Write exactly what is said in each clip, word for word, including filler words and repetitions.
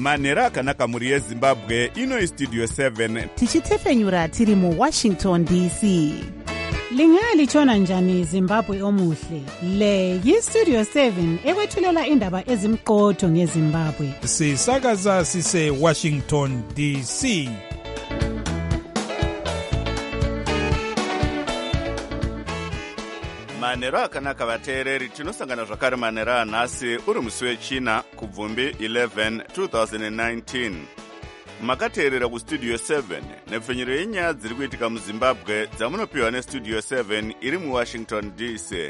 manhero akanaka mhuri yezimbabwe. Ino istudio seven tichitefenyura tiri muwashington D C. Lingalitshona njani Zimbabwe omuhle? Le yistudio seven ekwethulela indaba ezimqotho ngeZimbabwe. Sisakaza sise Washington D C. manhero akanaka vateereri, tinosangana zvakare manhero anhasi uri musi wechina kubvumbi eleven two thousand nineteen. Makateerera kustudio seven nepfenyero yenyaya dziri kuitika muzimbabwe dzamunopiwa nestudio seven iri muwashington D C.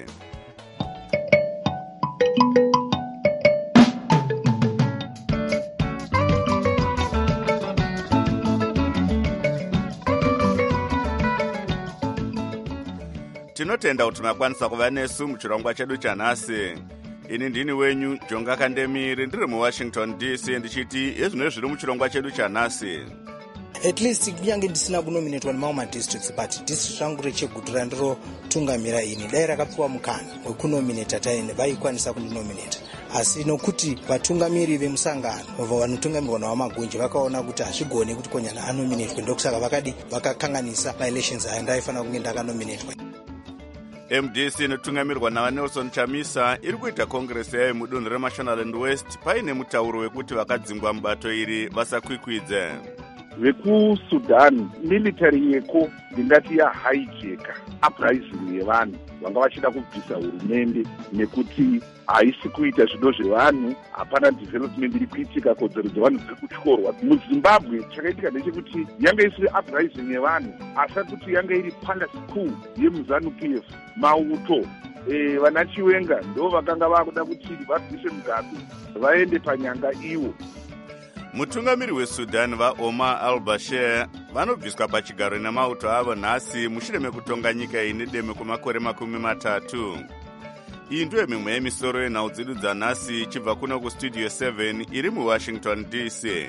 Tinotenda kuti makwanisa kuva nesu muchirongwa chedu chanhasi. Ini ndini wenyu Jonga Kandemiri, ndiri muwashington D C, ndichiti ezvino zviri muchirongwa chedu chanhasi. At least kunyange ndisina kunominatwa nemauma districts, but district rangu reChegutu randiro tungamira ini dai rakapiwa mukana wekunominata taine vaikwanisa kundinominata. Asi nokuti vatungamiri vemusangano vanotungamirwa navamagunji vakaona kuti hazvigone kuti konyana anominatwe, ndokusaka vakadi vakakanganisa maelections aya ndaifanira kunge ndakanominatwa. M D C inotungamirwa naVanelson Chamisa iri kuita kongresi yayo mudunhu reMashonaland West paine mutauro wekuti vakadzingwa mubato iri vasakwikwidze. VekuSudan military yeko ndingati yahijacker uprising yevanhu vanga vachida kubvisa hurumende nekuti haisi kuita zvido zvevanhu, hapana development iri kuitika, kodzero dzevanhu dziri kutyorwa. MuZimbabwe chakaitika ndechekuti yange isiri uprising yevanhu asi kuti yange iri palace coup yemuZanu-P F. Mauto eh vana Chiwenga ndo vakanga vakuda kuti vabvise Mugabe vaende panyanga iwo. Mutungamiri weSudan vaOmar al-Bashir vanobviswa pachigaro nemauto avo nhasi mushure mekutonga nyika ine deme kwemakore makumi matatu. Iyi ndiyo mimwe yemisoro yenhau dzedu dzanhasi ichibva kuno kustudio seven iri muwashington D C.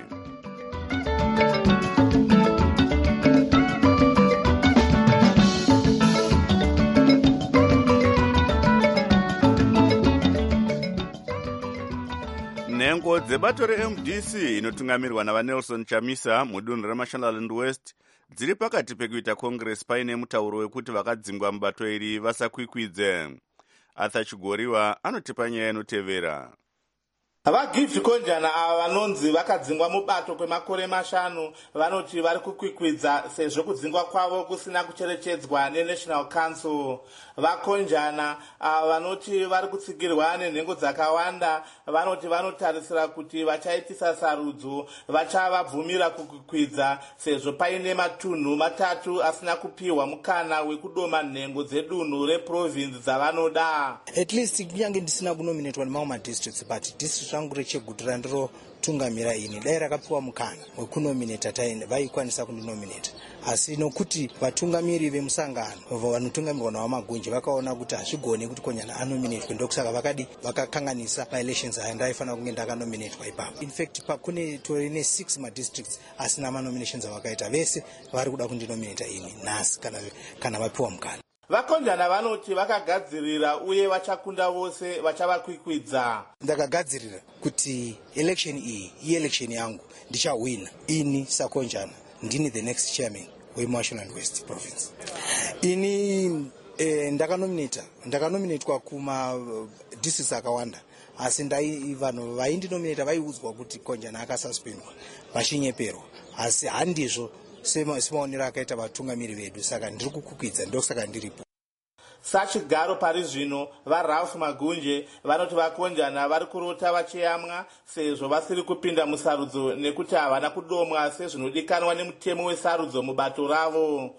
Nhengo dzebato reM D C inotungamirwa naVanelson Chamisa mudunhu reMashonaland West dziri pakati pekuita kongresi paine mutauro wekuti vakadzingwa mubato iri vasakwikwidze. Arthur Chigoriwa anotipa nyaya inotevera. VaGift Konjana ava vanonzi vakadzingwa mubato kwemakore mashanu vanoti vari kukwikwidza sezvo kudzingwa kwavo kusina kucherechedzwa neNational Council. VaKonjana ava vanoti vari kutsigirwa nenhengo dzakawanda vanoti vanotarisira kuti vachaitisa sarudzo vachavabvumira kukwikwidza sezvo paine matunhu matatu asina kupiwa mukana wekudoma nhengo dzedunhu reprovince dzavanoda. At least kunyange ndisina kunominatwa nemauma districts, but district rangu reChegutu randiro tungamira ini dai rakapiwa mukana wekunominata taine vaikwanisa kundinominata. Asi nokuti vatungamiri vemusangano vanotungamirwa navamagunji vakaona kuti hazvigone kuti konyana anominatwe, ndokusaka vakadi vakakanganisa maelections aya ndaifanira kunge ndakanominatwa ipapo. In fact kune torine six madistricts asina manominations avakaita, vese vari kuda kundinominata ini nhasi kana kana vapiwa mukana. VaKonjana vanoti vakagadzirira uye vachakunda vose vachavakwikwidza. Ndakagadzirira kuti election iyi ielection yangu ndichawina. Ini saKonjana ndini the next chairman weMashonaland West province. Ini eh, ndakanominata ndakanominatwa kuma uh, districts akawanda, asi ndai vanhu vaindinominata vaiudzwa kuti Konjana akasuspendwa vachinyeperwa, asi handizvo semaonero akaita vatungamiri vedu, saka ndiri kukukwidza, ndosaka ndiripo. Sachigaro pari zvino vaRalph Magunje vanoti vaKonjana vari kurota vachiyamwa sezvo vasiri kupinda musarudzo nekuti havana kudomwa sezvinodikanwa nemutemo wesarudzo mubato ravo.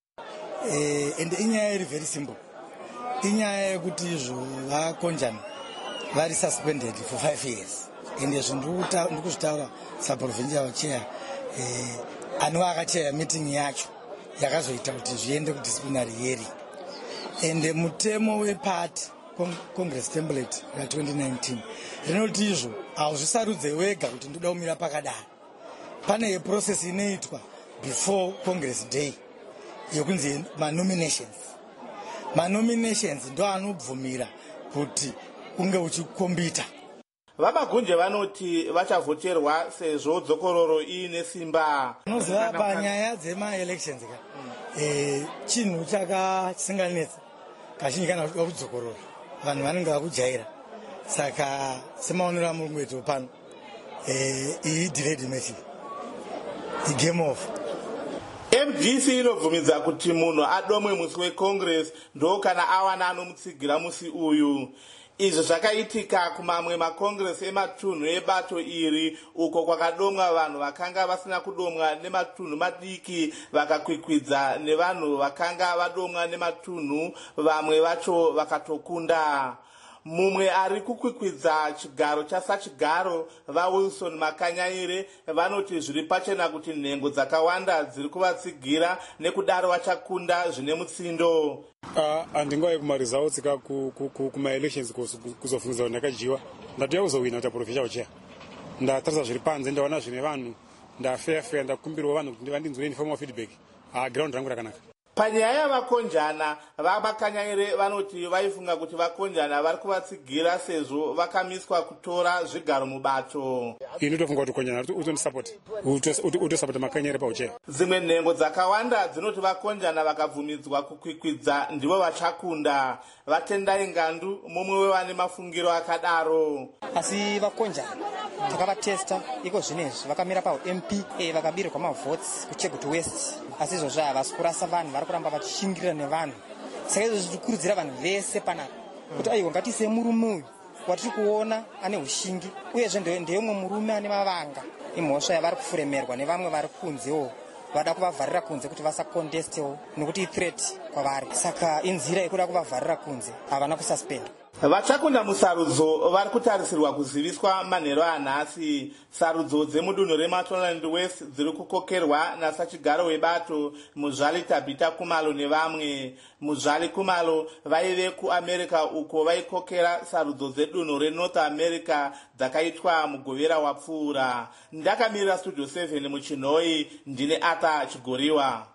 Eh, ende inyaya iri very simple. Inyaya yekuti izvo vaKonjana vari suspended for five years. Ende zvindiri kuzvitaura saprovincial chair eh anova akacheya meeting yacho yakazoita kuti zviende kudisciplinary hearing. Ende mutemo weparty Congress template ya twenty nineteen rinoti izvo hauzvisarudze wega kuti ndoda kumira pakadaro. Pane process inoitwa before Congress day yokunzi manominations. Manominations ndo anobvumira kuti unge uchikombita. vamagunje vanoti vachavhoterwa sezvo dzokororo iine simba. Unoziva panyaya dzemaelections ka eh chinhu chakasinganetsa kazhinji kana kudzokorora vanhu vanenge vakujaira saka semaonero amurungu wetu pano eh iyi delayed message game off. M D C inobvumidza kuti munhu adomwe musi wecongress ndo kana awana anomutsigira musi uyu. Izvi zvakaitika kumamwe makongresi ematunhu ebato iri uko kwakadomwa vanhu vakanga vasina kudomwa nematunhu madiki vakakwikwidza nevanhu vakanga vadomwa nematunhu vamwe vacho vakatokunda. Mumwe ari kukwikwidza chigaro chasachigaro vaWilson Makanyaire vanoti zviri pachena kuti nhengo dzakawanda dziri kuvatsigira nekudaro vachakunda zvine mutsindo. Handingaye kumaresults ka kuma-elections kuzofungidzwa kuti ndakajiwa ndatoya kuzowina kuti aprofesha ucheya ndatarisa zviri panze ndaona zvine vanhu ndafeya ndakumbirwa vanhu kuti vandinzwire inform of feedback ground rangu rakanaka. Panyaya yavakonjana vaMakanyaire vanoti vaifunga kuti vakonjana vari kuvatsigira sezvo vakamiswa kutora zvigaro mubato. Ini ndofunga kuti konjana utondisapoti utosapota Makanyaire paucheya. Dzimwe nhengo dzakawanda dzinoti vakonjana vakabvumidzwa kukwikwidza ndivo vachakunda. Vatendai Ngandu mumwe wevane mafungiro akadaro. Asi vakonjana takavatesta iko zvinezvi vakamira pa M P eh vakabirwa mavotes kuChegutu West asi izvozvo havasi kurasa vanhu vari kuramba vachishingirira nevanhu. Saka izvozvo tikurudzira vanhu vese panapa kuti aiwa ngatiise murume uyu watiri kuona ane ushingi uyezve ndeyemwe murume ane mavanga imhosva yavari kufuremerwa nevamwe vari kunzewo vada kuvavharira kunze kuti vasakontestewo nekuti ithreat kwavari. Saka inzira yekuda kuvavharira kunze havana kususpenda. Vachakunda musarudzo vari kutarisirwa kuziviswa manheru anhasi. Sarudzo dzemudunhu reMatonland West dziri kukokerwa nasachigaro webato Muzvali Tabita Kumalo nevamwe. Muzvali Kumalo vaive kuAmerica uko vaikokera sarudzo dzedunhu reNorth America dzakaitwa mugovera wapfuura. Ndakamirira Studio seven muChinhoi ndine Arthur Chigoriwa.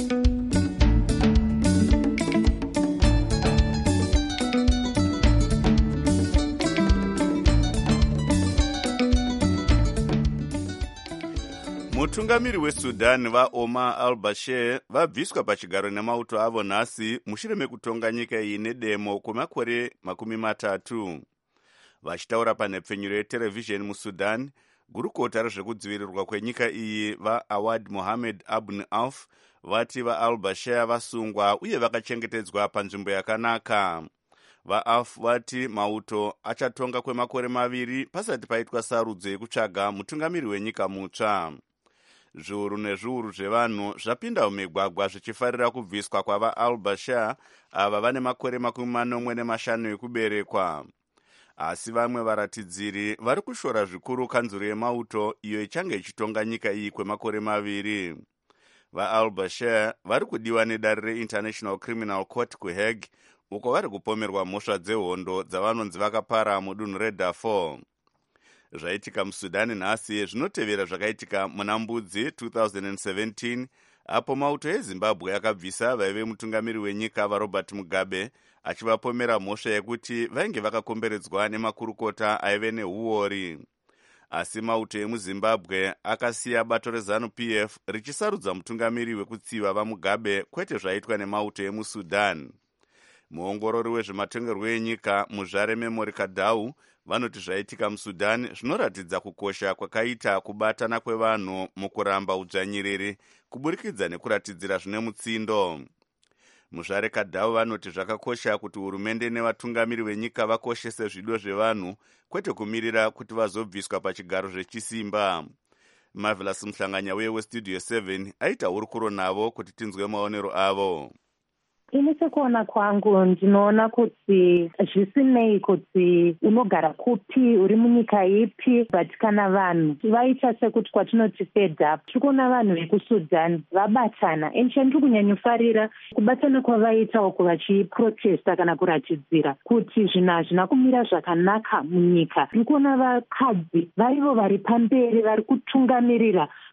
Mutungamiri weSudan vaOmar al-Bashir vabviswa pachigaro nemauto avo nhasi mushure mekutonga nyika iyi nedemo kwemakore makumi matatu. Vachitaura panhepfenyuro yeterevhizheni muSudan, gurukota rezvekudzivirirwa kwenyika iyi vaAwad Mohamed Abn Auf vati vaal-Bashir vasungwa uye vakachengetedzwa panzvimbo yakanaka. VaAuf vati mauto achatonga kwemakore maviri pasati paitwa sarudzo yekutsvaga mutungamiri wenyika mutsva. Zviuru nezviuru zvevanhu zvapinda mumigwagwa zvichifarira kubviswa kwavaal-Bashir ava vane makore makumi manomwe nemashanu ekuberekwa. Asi vamwe varatidziri vari kushora zvikuru kanzuro yemauto iyo ichange ichitonga nyika iyi kwemakore maviri. VaAl-Bashir vari kudiwa nedare reInternational Criminal Court kuHague uko vari kupomerwa mhosva dzehondo dzavanonzi vakapara mudunhu reDarfur. Zvaitika muSudani nhasi zvinotevera zvakaitika muna Mbudzi two thousand seventeen apo mauto eZimbabwe akabvisa vaive mutungamiri wenyika vaRobert Mugabe achivapomera mhosva yekuti vainge vakakomberedzwa nemakurukota aive neuori. Asi mauto emuZimbabwe akasiya bato reZanu P F richisarudza mutungamiri wekutsiva vaMugabe kwete zvaitwa nemauto emuSudan. Muongorori wezvematongerwo enyika Muzvare Memory Kadau vanoti zvaitika muSudan zvinoratidza kukosha kwakaita kubatana kwevanhu mukuramba udzvanyiriri kuburikidza nekuratidzira zvine mutsindo. Muzvare Kadau vanoti zvakakosha kuti hurumende nevatungamiri venyika vakoshese zvido zvevanhu kwete kumirira kuti vazobviswa pachigaro zvechisimba. Marvelous Muhlanganya uye weStudio seven aita hurukuro navo kuti tinzwe maonero avo. Ini sekuona kwangu ndinoona kuti zvisinei kuti unogara kupi uri munyika ipi, but kana vanhu vaita sekuti kwatinoti fed up, tikuona vanhu vekuSudan vabatana. And chandiri kunyanyofarira kubatana kwavaita uko vachiprotesta kana kuratidzira kuti zvinhu hazvina kumira zvakanaka munyika. Tiri kuona vakadzi varivo vari pamberi vari kutungamirira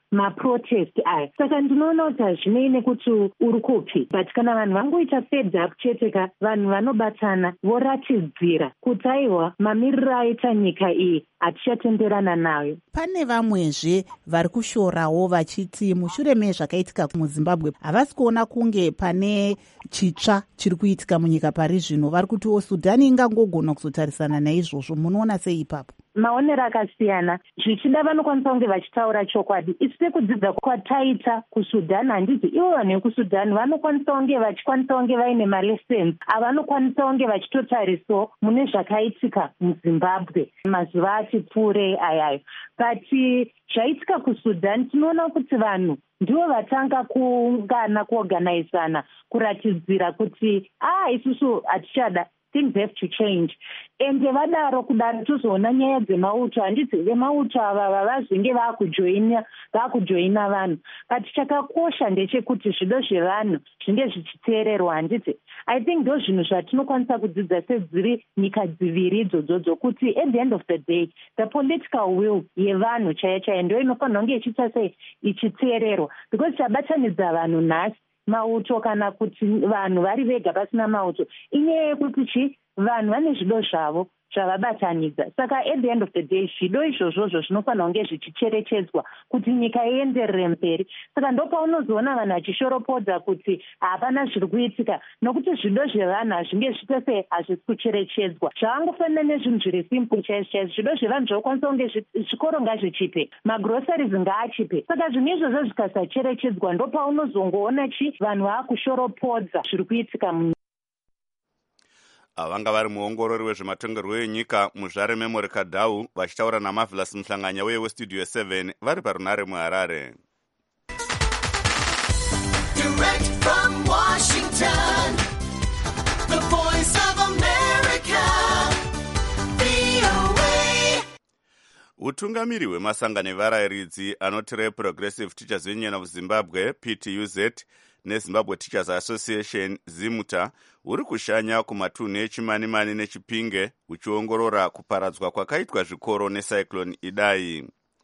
maprotest aya. Saka ndinoona kuti hazvinei nekuti uri kupi, but kana vanhu vangoita fed up chete ka, vanhu vanobatana voratidzira kuti aiwa mamiriro aita nyika iyi hatichatenderana nayo. Pane vamwezve vari kushorawo vachiti mushure mezvakaitika muZimbabwe havasi kuona kunge pane chitsva chiri kuitika munyika pari zvino. Vari kutiwo Sudhani ingangogona kuzotarisana naizvozvo. Munoona sei ipapo? Maonero akasiyana. Zvichida vanokwanisa kunge vachitaura chokwadi. Isi sekudzidza kwataita kuSudhani handiti ivo vanhu vekusudhani vanokwanisa kunge vachikwanisa kunge vaine malessons avanokwanisa kunge vachitotarisawo mune zvakaitika muZimbabwe mazuva ati pfuurei ayayo. But zvaitika kuSudhani tinoona kuti vanhu ndivo vatanga kuungana kuorganizana kuratidzira kuti ah isusu hatichada, things have to change. Ende vadaro kudaro tozoona nyaya dzemauto, handiti vemauto ava vavazvinge vakujoina vakujoina vanhu. But chakakosha ndechekuti zvido zvevanhu zvinge zvichiteererwa, handiti. I think ndo zvinhu zvatinokwanisa kudzidza sedziri nyika dziviri idzodzo kuti at the end of the day the political will yevanhu chaiyo chaiyo ndo inofanira kunge ichiita sei ichiteererwa, because chabatanidza vanhu nhasi mauto kana kuti vanhu vari vega pasina mauto inyaya yekuti chi vanhu vane zvido zvavo zvavabatanidza. Saka at the end of the day zvido izvozvozvo zvinofanira kunge zvichicherechedzwa kuti nyika ienderere mberi. Saka ndopaunozoona vanhu vachishoropodza kuti hapana zviri kuitika, nokuti zvido zvevanhu hazvinge zviite sei hazvisi kucherechedzwa. Zvavangofanira nezvinhu zviri simple chaizvo chaizvo. Zvido zvevanhu zvokwanisa kunge zvikoro ngazvichipe, magroceries ngaachipe. Saka zvinhu izvozvo zvikasacherechedzwa ndopaunozongoona chi vanhu vakushoropodza zviri kuitika mu vanga vari muongorori wezvematongerwo enyika muZvare Memory Kadhau vachitaura naMarvelous Muhlanganya weye westudio seven vari parunare muHarare. Direct from Washington, the voice of America, V O A. Utungamiri hwemasangano evarayiridzi anoti Reprogressive Teachers Union of Zimbabwe P T U Z neZimbabwe Teachers Association ZIMUTA uri kushanya kumatunhu eChimanimani neChipinge uchiongorora kuparadzwa kwakaitwa zvikoro necyclone Idai.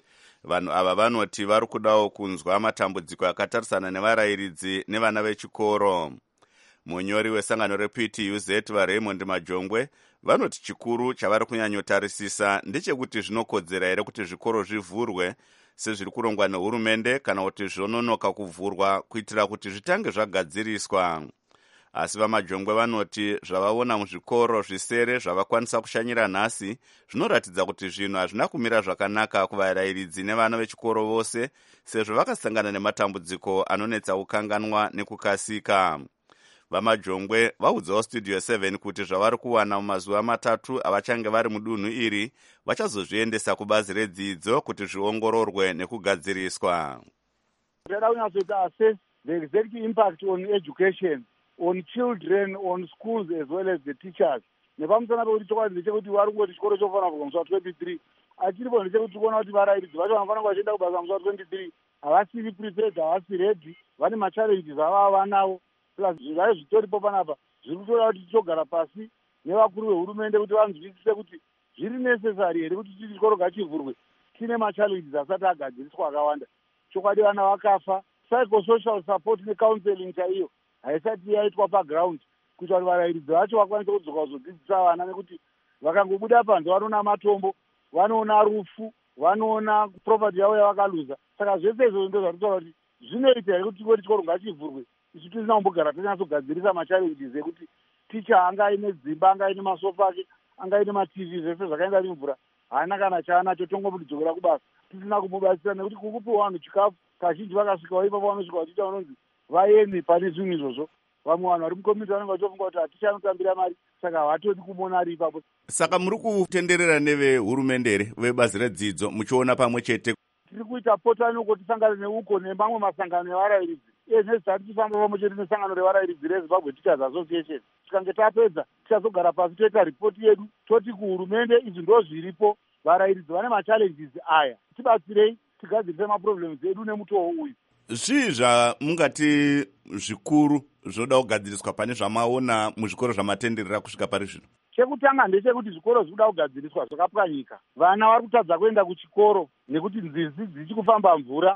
Vanhu ava vanoti vari kudawo kunzwa matambudziko akatarisana nevarayiridzi nevana vechikoro. Munyori wesangano reP T U Z vaRaymond Majongwe vanoti chikuru chavari kunyanyotarisisa ndechekuti zvinokodzera here kuti zvikoro zvivhurwe sezviri kurongwa nehurumende kana kuti zvononoka kuvhurwa kuitira kuti zvitange zvagadziriswa. Asi vaMajongwe vanoti zvavaona muzvikoro zvisere zvavakwanisa kushanyira nhasi zvinoratidza kuti zvinhu hazvina kumira zvakanaka kuvarayiridzi nevana vechikoro vose sezvo vakasangana nematambudziko anonetsa kukanganwa nekukasika. VaMajongwe vaudzawo studio seven kuti zvavari kuwana mumazuva matatu avachange vari mudunhu iri vachazozviendesa kubazi redzidzo kuti zviongororwe nekugadziriswa. Toda kunyatsoita assess the exact impact on education, on children, on schools as well as the teachers. Nepamusana pekuti chokwadi ndechekuti vari kungoti chikoro chofanira kubva musi wa twenty-three achiripo ndechekuti kuona kuti varayiridzi vacho vanofanira vachienda kubasa musi wa twenty-three havasiri prepared, havasi ready, vane machallenges avava vanawo. Zvizvayo zvitoripo panapa zviri kutoda kuti tichogara pasi nevakuru vehurumende kuti vanzwisise kuti zviri necessary here kuti titi chikoro ngachivhurwe tine machallenges asati agadziriswa akawanda. Chokwadi vana vakafa, psychosocial support necounseling chaiyo haisati yaitwa paground kuita kuti varayiridzi vacho vakwanise kudzoka kuzodzidzisa vana, nekuti vakangobuda panze vanoona matombo, vanoona rufu, vanoona property yavo yavakaluza. Saka zvese izvozvo ndo zvaritoda kuti zvinoita here kuti tingoti chikoro ngachivhurwe isu tisina kumbogara tinyatsogadzirisa machallenges ekuti ticha anga aine dzimba, anga aine masofa ake, anga aine matv, zvese zvakaenda nemvura, haana kana chaanacho, tongomudzokera kubasa tisina kumubatsira, nekuti kukupiwa vanhu chikafu kazhinji vakasvikawo ipapo vanosvika vachiita vanonzi vaeme pane zvinhu izvozvo. Vamwe vanhu vari mukomiti vanenge vachifunga kuti hatichanotambira mari, saka havatodi kumuona ari ipapo. Saka muri kutenderera nevehurumende here vebazi redzidzo muchiona pamwe chete? Tiri kuita potanoko tisangane neuko nemamwe masangano evarayiridzi nezvisati tifamba pamwe chete nesangano revarayiridzi reZimbabwe Teachers Association. Tikange tapedza tichazogara pasi toita ripoti yedu toti kuhurumende izvi ndo zviripo, varayiridzi vane machallenges aya, tibatsirei tigadzirise maproblems edu nemutoo uyu. Zvii zvamungati zvikuru zvoda kugadziriswa pane zvamaona muzvikoro zvamatenderera kusvika pari zvino? Chekutanga ndechekuti zvikoro zvikuda kugadziriswa zvakapwanyika. Vana vari kutadza kuenda kuchikoro nekuti nzizi dzichikufamba mvura,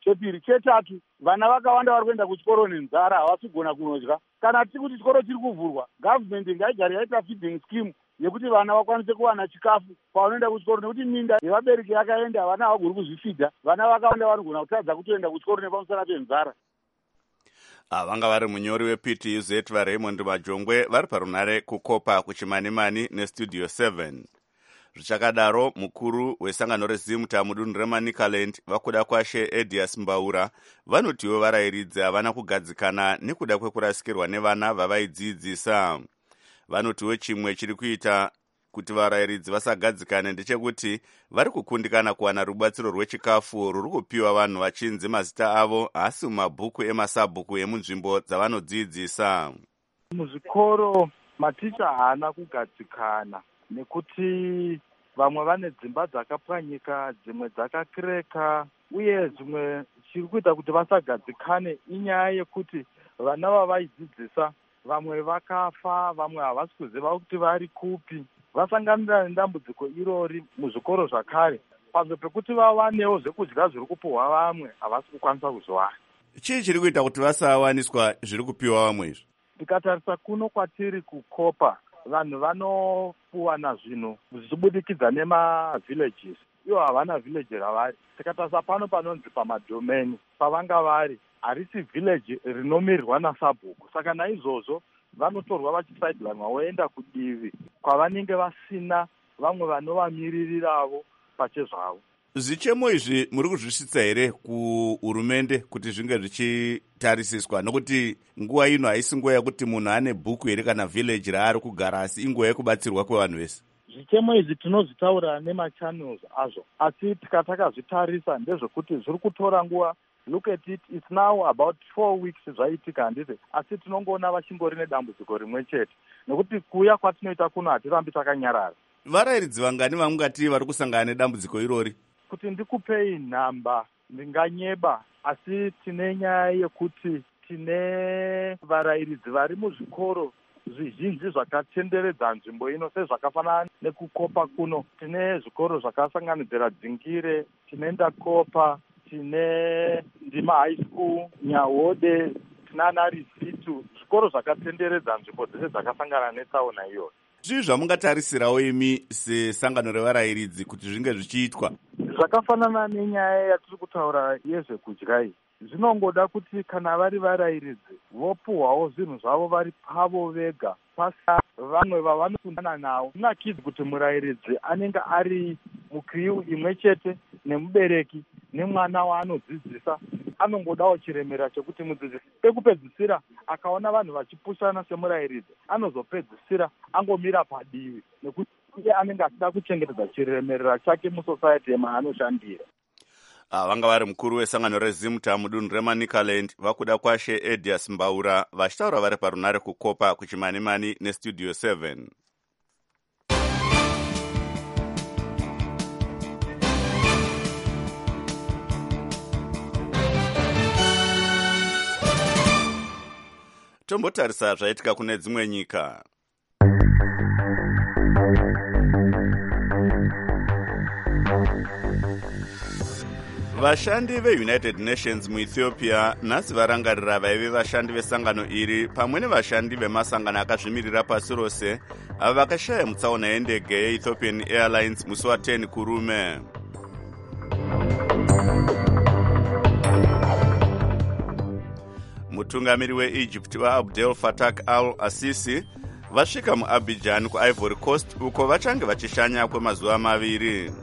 chepiri. Chetatu, vana vakawanda vari kuenda kuchikoro nenzara, havasi kugona kunodya. Kana tiri kuti chikoro chiri kuvhurwa, gavhumende ngaigare yaita feeding scheme yekuti vana vakwanise kuwana chikafu paunoenda kuchikoro, nekuti minda yevabereki yakaenda, vana havagoni kuzvifidha. Vana vakawanda vanogona kutadza kutoenda kuchikoro nepamusana penzara. Vanga vari munyori weP T U Z vaRaymond Majongwe vari parunare kukopa kuchimanimani nestudio seven. Zvichakadaro, mukuru wesangano reZimuta mudunhu reManicaland vakuda kwashe Edias Mbaura vanotiwo varayiridzi havana kugadzikana nekuda kwekurasikirwa nevana vavaidzidzisa. Vanotiwo chimwe chiri kuita kuti varayiridzi vasagadzikane ndechekuti vari kukundikana kuwana rubatsiro rwechikafu ruri kupiwa vanhu vachinzi mazita avo asi mumabhuku emasabhuku emunzvimbo dzavanodzidzisa. Muzvikoro maticha haana kugadzikana nekuti vamwe vane dzimba dzakapwanyika, dzimwe dzakakireka, uye zvimwe chiri kuita kuti vasagadzikane inyaya yekuti vana vavaidzidzisa vamwe vakafa, vamwe havasi kuziva kuti vari kupi. Vasanganira nedambudziko irori muzvikoro zvakare, panzvimbo pekuti vavanewo zvekudya zviri kupiwa vamwe havasi kukwanisa kuzviwana. Chii chiri kuita kuti vasawaniswa zviri kupiwa vamwe izvi? Tikatarisa kuno kwatiri kukopa, vanhu vanopuwana zvinhu zvichibudikidza nemavillages. Ivo havana village ravari. Tikatarisa pano panonzi pamadomeni pavanga vari, harisi village rinomirirwa nasabhuku. Saka naizvozvo vanotorwa vachisidelanwa voenda kudivi kwavanenge vasina vamwe vanovamiriravo pachezvavo. Zvichemo izvi muri kuzvisvitsa here kuhurumende kuti zvinge zvichitarisiswa? Nokuti nguva ino haisi nguva yekuti munhu ane bhuku here kana village raari kugara, asi inguva yekubatsirwa kwevanhu vese. Zvichemo izvi tinozvitaura nemachannels azvo, asi tikatakazvitarisa ndezvekuti zviri kutora nguva. Look at it, it's now about four weeks zvaitika handiti, asi tinongoona vachingori nedambudziko rimwe chete, nekuti kuuya kwatinoita kuno hatirambi takanyarara. Varayiridzi vangani vamungati vari kusangana nedambudziko irori? Kuti ndikupei nhamba ndinganyeba, asi tine nyaya yekuti tine varayiridzi vari muzvikoro zvizhinji zvakatenderedza nzvimbo ino, sezvakafanana nekukopa kuno. Tine zvikoro zvakasanganidzira Dzingire, tine Ndakopa, tine Ndima High School, Nyahode, tinana Risitu, zvikoro zvakatenderedza nzvimbo dzese dzakasangana netsaona iyoyo. Zvii zvamungatarisirawo imi sesangano revarayiridzi kuti zvinge zvichiitwa? Zvakafanana nenyaya yatiri kutaura yezvekudya iyi, zvinongoda kuti kana vari varayiridzi vopuhwawo zvinhu zvavo vari pavo vega, pasina vamwe vavanokundana navo. Zvinakidzi kuti murayiridzi anenge ari mukriu imwe chete nemubereki nemwana waanodzidzisa, anongodawo chiremera chekuti mudzidzisi pekupedzisira akaona vanhu vachipushana semurayiridzi anozopedzisira angomira padivi, nekuti iye anenge achida kuchengetedza chiremerera chake musociety yemaanoshandira. Vanga vari mukuru wesangano reZimuta mudunhu reManicaland vakuda kwashe Edias Mbaura vachitaura vari parunare kukopa kuchimanimani nestudio seven. Tombotarisa zvaitika kune dzimwe nyika. Vashandi veUnited Nations muEthiopia nhasi varangarira vaive vashandi vesangano iri pamwe nevashandi vemasangano akazvimirira pasi rose avo vakashaya mutsaona yendege yeEthiopian Airlines musi wa ten kurume. Mutungamiri weEgypt waAbdel Fattah al-Sisi vasvika muAbidjan kuIvory Coast uko vachange vachishanya kwemazuva maviri.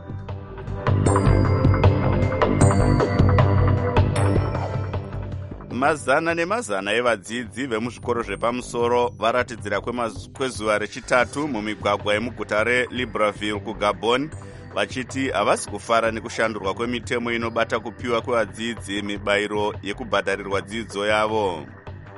Mazana nemazana evadzidzi vemuzvikoro zvepamusoro varatidzira kwezuva rechitatu mumigwagwa yemuguta reLibreville kuGabon vachiti havasi kufara nekushandurwa kwemitemo inobata kupiwa kwevadzidzi mibayiro yekubhadharirwa dzidzo yavo.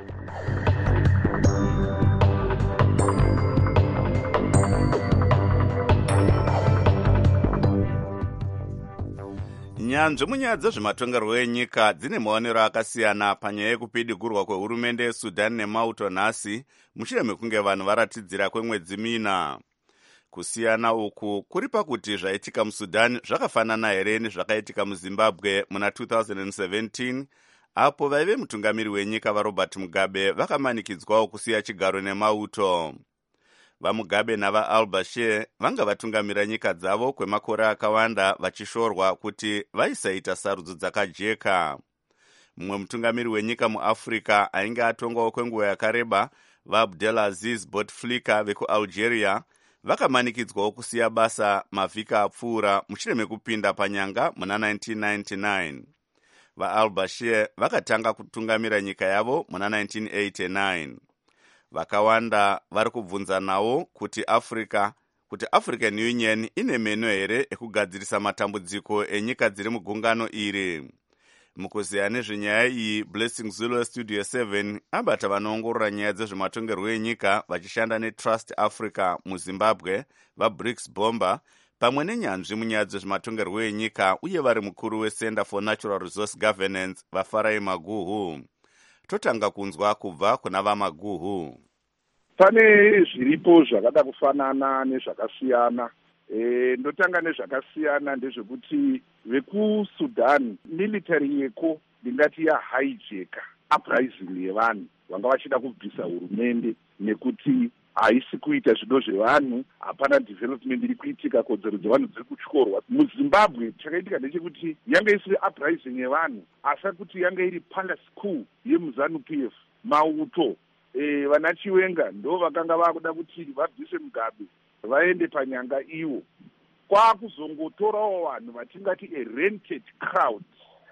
Nyanzvi munyaya dzezvematongerwo enyika dzine maonero akasiyana panyaya yekupidigurwa kwehurumende yeSudan nemauto nhasi mushure mekunge vanhu varatidzira kwemwedzi mina. kusiyana uku kuri pakuti zvaitika musudan zvakafanana here nezvakaitika muzimbabwe muna two thousand seventeen, apo vaive mutungamiri wenyika varobert mugabe vakamanikidzwawo kusiya chigaro nemauto. VaMugabe navaAl-Bashir vanga vatungamira nyika dzavo kwemakore akawanda vachishorwa kuti vaisaita sarudzo dzakajeka. Mumwe mutungamiri wenyika muAfrica ainge atongawo kwenguva yakareba, vaAbdelaziz Bouteflika vekuAlgeria vakamanikidzwawo kusiya basa mavhiki apfuura mushure mekupinda panyanga muna nineteen ninety-nine. VaAl-Bashir vakatanga kutungamira nyika yavo muna nineteen eighty-nine. Vakawanda vari kubvunzanawo kuti Africa kuti African Union ine meno here ekugadzirisa matambudziko enyika dziri mugungano iri. Mukuziya nezvenyaya iyi, Blessing Zulu Studio seven abata vanoongorora nyaya dzezvematongerwo enyika vachishanda neTrust Africa muZimbabwe, vaBricks Bomba, pamwe nenyanzvi munyaya dzezvematongerwo enyika uye vari mukuru weCenter for Natural Resource Governance, vaFarai Maguhu. Totanga kunzwa kubva kuna vaMaguhu. Pane zviripo zvakada kufanana nezvakasiyana. E, ndotanga nezvakasiyana ndezvekuti vekuSudan military yeko ndingati yahijeka uprising yevanhu vanga vachida kubvisa hurumende nekuti haisi kuita zvido zvevanhu, hapana development iri kuitika, kodzero dzevanhu dziri kutyorwa. MuZimbabwe chakaitika ndechekuti yanga isiri uprising yevanhu, asi kuti yanga iri palace coup yemuZanu P F. Mauto e, vana Chiwenga ndo vakanga vakuda kuti vabvise Mugabe vaende panyanga iwo. Kwakuzongotorawo vanhu vatingati a rented crowd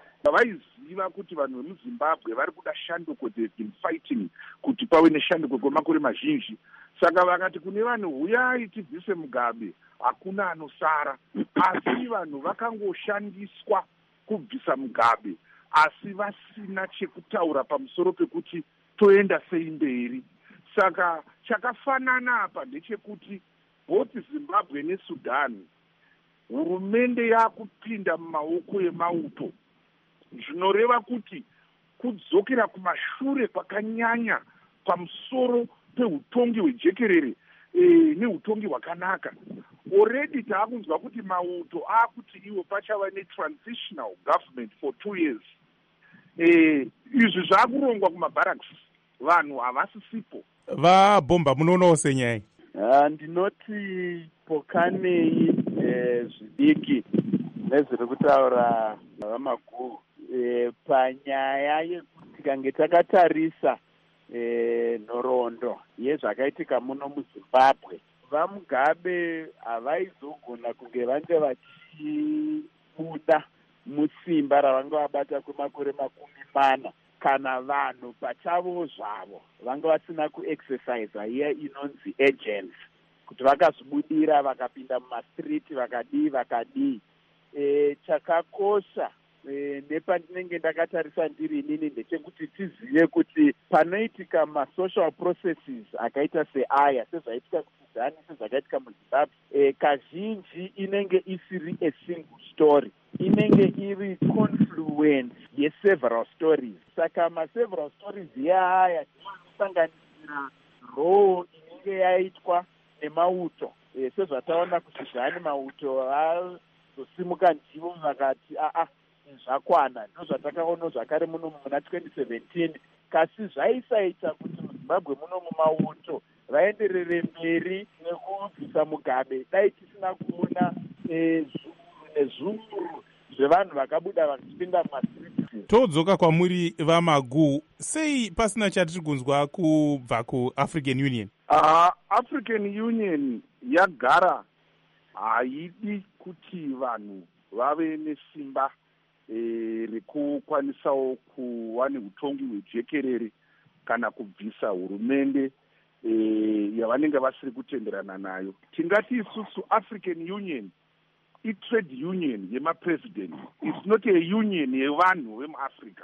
vaiziva kuti vanhu vemuZimbabwe vari kuda shanduko, they've been fighting kuti pave neshanduko kwemakore mazhinji. Saka vakati kune vanhu huyai tibvise Mugabe, hakuna anosara. Asi vanhu vakangoshandiswa kubvisa Mugabe, asi vasina chekutaura pamusoro pekuti toenda sei mberi. Saka chakafanana apa ndechekuti both Zimbabwe neSudan hurumende yakupinda mumaoko emauto, zvinoreva kuti kudzokera kumashure kwakanyanya pamusoro peutongi hwejekerere e, neutongi hwakanaka. Already taakunzwa kuti mauto akuti iwo pachava netransitional government for two years. E, izvi zvaakurongwa kumabarracks, vanhu havasisipo. VaBomba munoonawo senyaya? Uh, ndinoti pokanei eh, zvidiki nezviri kutaura vaMaguhu eh, panyaya yekuti kange takatarisa eh, nhoroondo yezvakaitika muno muZimbabwe, vaMugabe havaizogona kunge vange vachibuda musimba ravanga vabata kwemakore makumi mana kana vanhu pachavo zvavo vanga vasina kuexercise iya inonzi agents, kuti vakazvibudira vakapinda mumastriti vakadii vakadii. E, chakakosha e, nepandinenge ndakatarisa ndiri inini ndechekuti tizive kuti panoitika masocial processes akaita seaya sezvaitika kuSudan, sezvakaitika muZimbabwe, e, kazhinji inenge isiri a single story, inenge iri confluence yeseveral stories. Saka maseveral stories yaaya tinosanganisira roo inenge yaitwa nemauto, e, sezvataona kuSudan mauto azosimuka ndivo vakati aa zvakwana. Ndo zvatakaona zvakare muno muna twenty seventeen, kasi zvaisaita kuti muZimbabwe muno mumauto vaenderere mberi nekubvisa Mugabe dai tisina kuona e, zviuru nezviuru zvevanhu vakabuda vachipinda mumastriti. Todzoka kwamuri vaMaguhu, sei pasina chatiri kunzwa kubva kuAfrican Union? Uh, African Union yagara haidi kuti vanhu vave nesimba e, rekukwanisawo kuva neutongi hwejekerere kana kubvisa hurumende e, yavanenge vasiri kutenderana nayo. Tingati isusu African Union i-trade union yemapresident, it's not a union yevanhu vemuAfrica.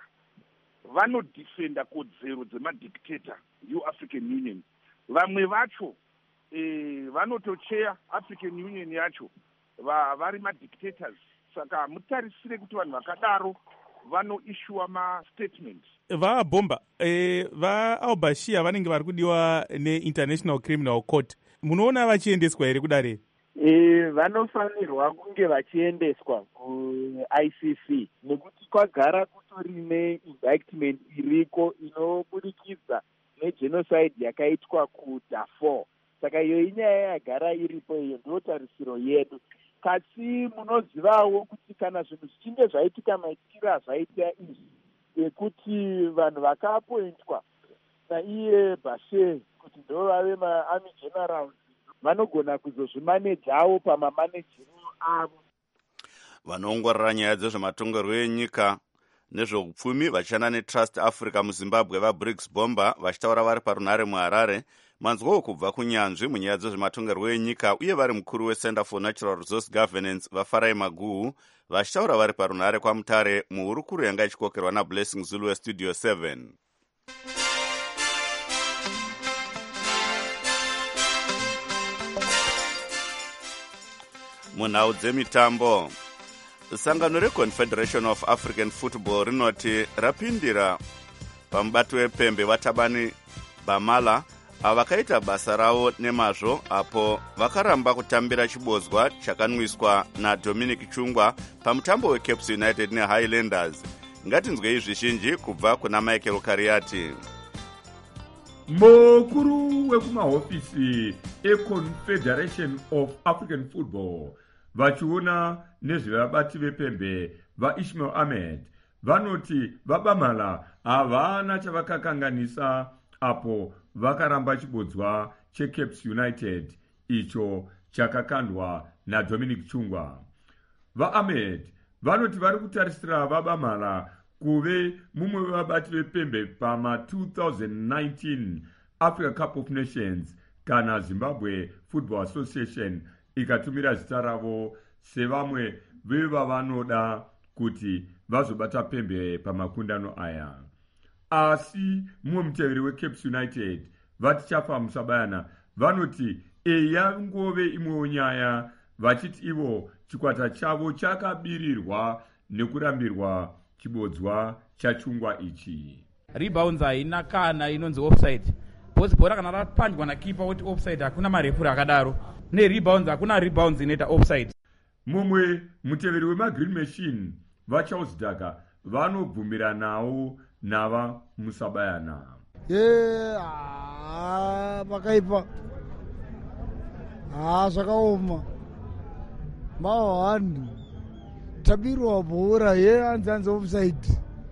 Vanodefenda kodzero dzemadictator you-African Union. Vamwe vacho e, vanotocheya African Union yacho vari madictators. Saka mutarisire kuti vanhu vakadaro vanoishuwa mastatements. vabhomba eh, vaalbashir vanenge vari kudiwa neinternational criminal court, munoona vachiendeswa here kudare? E, vanofanirwa kunge vachiendeswa ku-I C C nekuti kwagara kutori neindictment iriko inobudikidza negenocide yakaitwa kuDarfur. Saka iyo inyaya yagara iripo, iyo ndio tarisiro yedu. Kasi munozivawo kuti kana zvinhu zvichinge zvaitika maitikiro azvaita izvi ekuti vanhu vakaappointwa naiye Bashir kuti ndo vave maarmy generals vanogona kuzozvimanejawo pamamanejero avo. Vanoongorora nyaya dzezvematongerwo enyika nezveupfumi vachishanda neTrust Africa muZimbabwe vaBriggs Bomba vachitaura vari parunhare muHarare manzwawo kubva kunyanzvi munyaya dzezvematongerwo enyika uye vari mukuru weCenter for Natural Resource Governance vaFarai Maguhu vachitaura vari parunhare kwaMutare muhurukuro yanga ichikokerwa naBlessing Zulu weStudio seven. Munhau dzemitambo, sangano reConfederation of African Football rinoti rapindira pamubato wepembe vatabani Bamala vakaita basa ravo nemazvo apo vakaramba kutambira chibodzwa chakanwiswa naDominic Chungwa pamutambo weCape United neHighlanders. Ngatinzwe zvizhinji kubva kuna Michael Kariati. Mukuru wekumahofisi eConfederation of African Football vachiona nezvevabati vepembe vaIsmail Ahmed vanoti vaBamala havana chavakakanganisa apo vakaramba chibodzwa cheCape United icho chakakandwa naDominic Chungwa. VaAhmed vanoti vari kutarisira vaBamala kuve mumwe wevabati vepembe pama two thousand nineteen Africa Cup of Nations kana Zimbabwe Football Association ikatumira zita ravo sevamwe vevavanoda kuti vazobata pembe pamakundano aya. Asi mumwe muteveri weCape United vati Chafa Musabayana vanoti eya ngove imwewo nyaya, vachiti ivo chikwata chavo chakabirirwa nekurambirwa chibodzwa chachungwa ichi. Rebounds haina kana inonzi offside. Bhozi bhora kana rapandwa nakipa kuti offside hakuna marefuri akadaro. Ne rebounds hakuna rebounds inoita offside. Mumwe muteveri wemagreen machine vaCharles Daka vanobvumira nawo nava Musabayana. Ye ah pakaipa. Ah zvakaoma. Mawani. Tabirwa bhora ye anzanze offside.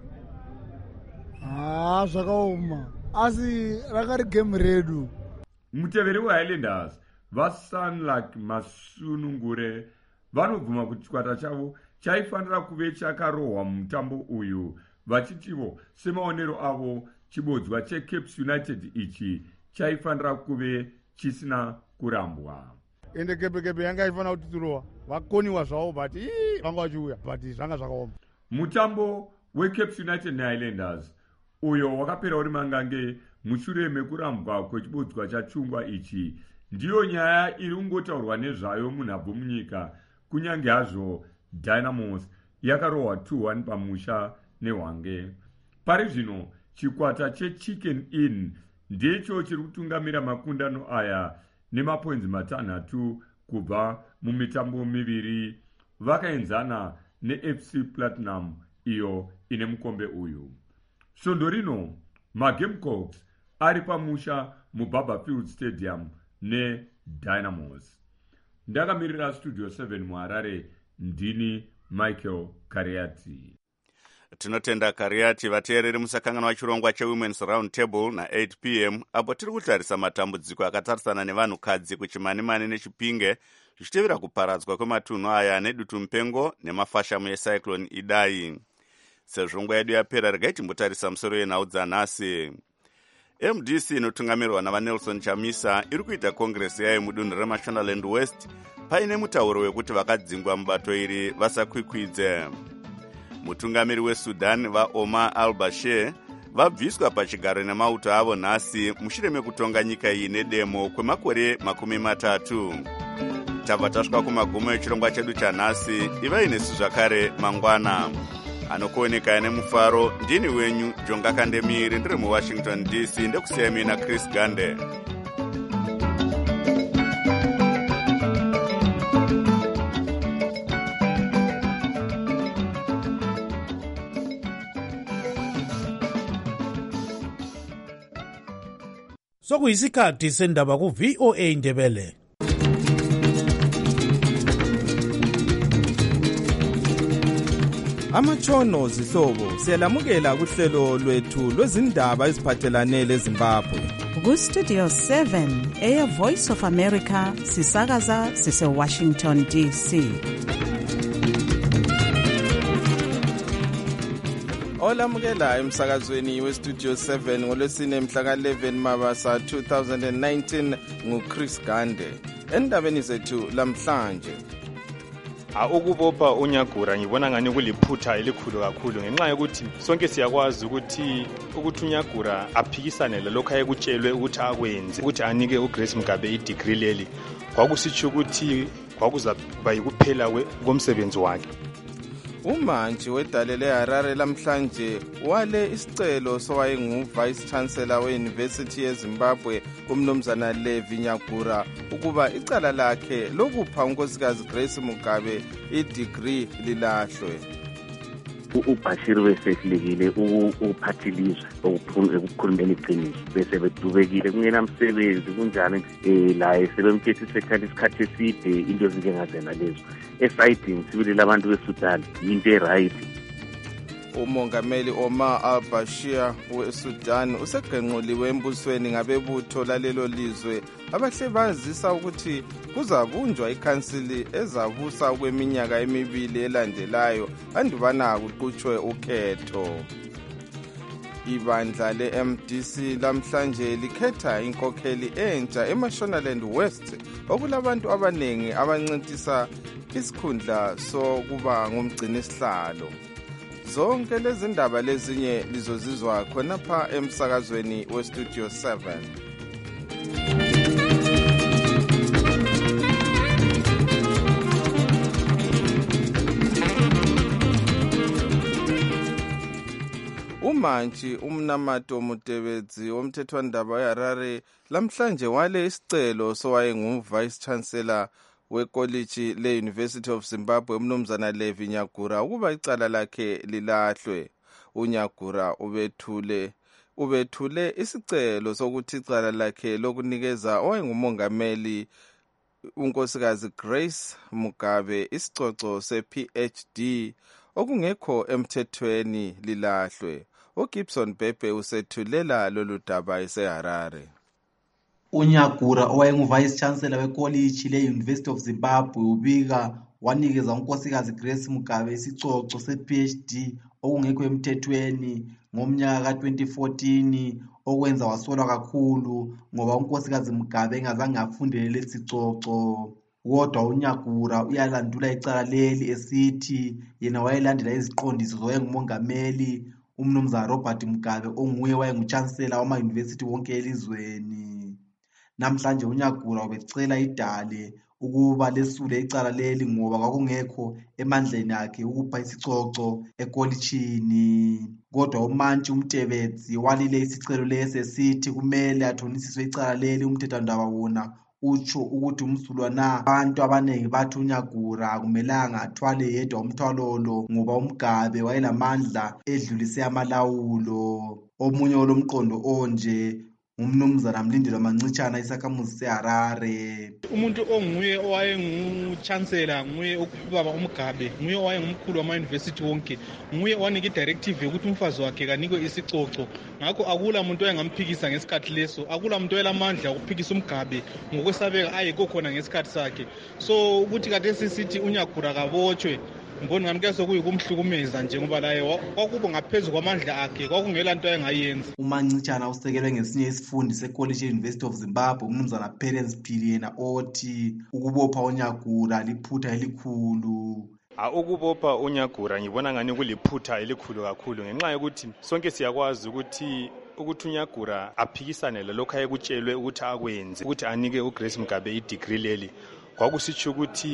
Ah zvakaoma. Asi rakari game redu. Muteveri weHighlanders vaSunluck Masunungure vanobvuma kuti chikwata chavo chaifanira kuve chakarohwa mutambo uyu, vachitivo semaonero avo chibodzwa cheCape United ichi chaifanira kuve chisina kurambwa. Ende kepe-kepe yanga ifanira kuti tirohwa vakoniwa zvavo but ii vanga vachiuya but zvanga zvakaoma. Mutambo weCape United neHighlanders uyo wakapera uri mangange mushure mekurambwa kwechibodzwa chachungwa ichi ndiyo nyaya iri kungotaurwa nezvayo munhabvu munyika, kunyange hazvo Dynamos yakarohwa two one pamusha neHwange. Pari zvino chikwata cheChicken Inn ndicho chiri kutungamira makundano aya nemapoinzi matanhatu kubva mumitambo miviri, vakaenzana neF C Platinum iyo ine mukombe uyu. Svondo rino maGamecocks ari pamusha muBarberfield Stadium neDynamos. Ndakamirira Studio seven muHarare, ndini Michael Kariati. Tinotenda Kariati. Vateereri musakanganwa wachirongwa cheWomen's Round Table na eight p m apo tiri kutarisa matambudziko akatarisana nevanhukadzi kuchimani-mani neChipinge zvichitevera kuparadzwa kwematunhu aya nedutu mupengo nemafashamu eCyclone Idai. Sezvo nguva yedu yapera, regai timbotarisa musoro yenhau dzanhasi. M D C inotungamirwa navaNelson Chamisa iri kuita kongresi yayo mudunhu reMashonaland West paine mutauro wekuti vakadzingwa mubato iri vasakwikwidze. Mutungamiri weSudan vaOmar al-Bashir vabviswa pachigaro nemauto avo nhasi mushure mekutonga nyika iyi nedemo kwemakore makumi matatu. Tabva tasvika kumagumo echirongwa chedu chanhasi. Ivai nesu zvakare mangwana. anokuoneka nemufaro. Ndini wenyu Jonga Kandemiri, ndiri muWashington D C, ndekusiya mina Chris Gande. Sokuyisikhathi sendaba ku V O A Ndebele. Amatshono zihlobo siyalamukela kuhlelo lwethu lwezindaba eziphathelane leZimbabwe. Ku Studio seven eya Voice of America sisakaza sise Washington D C. Olamukela emsakazweni we Studio seven ngolwesine mhla ka eleven Mabasa two thousand nineteen nguChris Gande. Endabeni zethu lamhlanje, ukubopha uNyagura ngibona ngani kuliphutha elikhulu kakhulu ngenxa yokuthi sonke siyakwazi ukuthi ukuthi uNyagura aphikisane lalokho ayekutshelwe ukuthi akwenze, ukuthi anike uGrace Mugabe idegree leli kwakusitsho ukuthi kwakuzakuba yikuphela komsebenzi wakhe. Umantshi wedale leHarare lamhlanje wale isicelo sowayengu Vice Chancellor we-University yeZimbabwe umnumzana Levi Nyagura ukuba icala lakhe lokupha unkosikazi Grace Mugabe idegree lilahlwe. uBashir besehlekile uphathilizwe ukukhulumela iqiniso bese bedubekile kungenamsebenzi kunjani eh la sebemthethe isikhathi isikhathi eside into ezinjengazena lezo esayidini sibili labantu beSudan into eright. Umongameli Omar al-Bashir weSudan usegenquliwe embusweni ngabebutho lalelo lizwe abahle bazisa ukuthi kuzabunjwa ikhansili ezabusa kweminyaka emibili elandelayo andubana kuqhutshwe ukhetho. Ibandla le-M D C lamhlanje likhetha inkokheli entsha eMashonaland West okulabantu abanengi abancintisa isikhundla sokuba ngumgcini sihlalo. Zonke lezi ndaba lezinye lizozizwa khonapha emsakazweni we Studio seven. Umantshi umnamato Mutebedzi womthethwandaba weHarare lamhlanje wale isicelo sowayengu Vice Chancellor wekoliji le-University of Zimbabwe umnumzana Levi Nyagura ukuba icala lakhe lilahlwe. uNyagura ubethule ubethule isicelo sokuthi icala lakhe lokunikeza owayengumongameli unkosikazi Grace Mugabe isicoco se-P H D okungekho emthethweni lilahlwe. uGibson Bebe usethulela lolu daba eseHarare. uNyagura owayengu-Vice Chancellor wekoliji le-University of Zimbabwe ubika wanikeza unkosikazi Grace Mugabe isicoco se-P H D okungekho emthethweni ngomnyaka ka twenty fourteen okwenza wasolwa kakhulu ngoba unkosikazi Mugabe engazange afundele lesi sicoco. Kodwa uNyagura uyalandula icala leli esithi yena wayelandela iziqondiso zowayengumongameli umnumzana Robert Mugabe onguye wayenguchancellor wama-university wonke elizweni. Namhlanje uNyagura ubecela idale ukuba lesule icala leli ngoba kwakungekho emandleni akhe ukupha isicoco ekolitshini. Kodwa umantshi uMtebedzi walile isicelo lesi esithi kumele athonisiswe icala leli umthethwandaba wona utsho ukuthi umsulwana abantu abanengi bathi uNyagura akumelanga athwale yedwa umthwalo lo ngoba uMugabe wayelamandla edlulise amalawulo. Omunye olomqondo onje umnumzana Mlindelo Mancitshana isakhamuzi seHarare. Umuntu onguye owayenguchancellor nguye ubaba uMugabe, nguye owayengumkhulu wama-university wonke, nguye owanika i-directive yokuthi umfazi wakhe kanikwe isicoco. Ngakho akula muntu oyengamphikisa ngesikhathi leso, akula muntu oyelamandla okuphikisa uMugabe ngokwesabeka ayekho khona ngesikhathi sakhe. So ukuthi kade sithi uNyagura kabotshwe mboni ngami kuyase kuyikumhlukumeza nje ngoba laye kwakubo ngaphezulu kwamandla akhe kwakungela nto ayengayenza. uMancitshana usekelwe ngesinye isifundi seCollege University of Zimbabwe umnumzana Perence Phiri yena othi ukubopha uNyagura liphutha elikhulu. ukubopha uNyagura ngibona ngani kuliphutha elikhulu kakhulu ngenxa yokuthi sonke siyakwazi ukuthi ukuthi uNyagura aphikisane lalokho ayekutshelwe ukuthi akwenze, ukuthi anike uGrace Mugabe idegree leli kwakusitsho ukuthi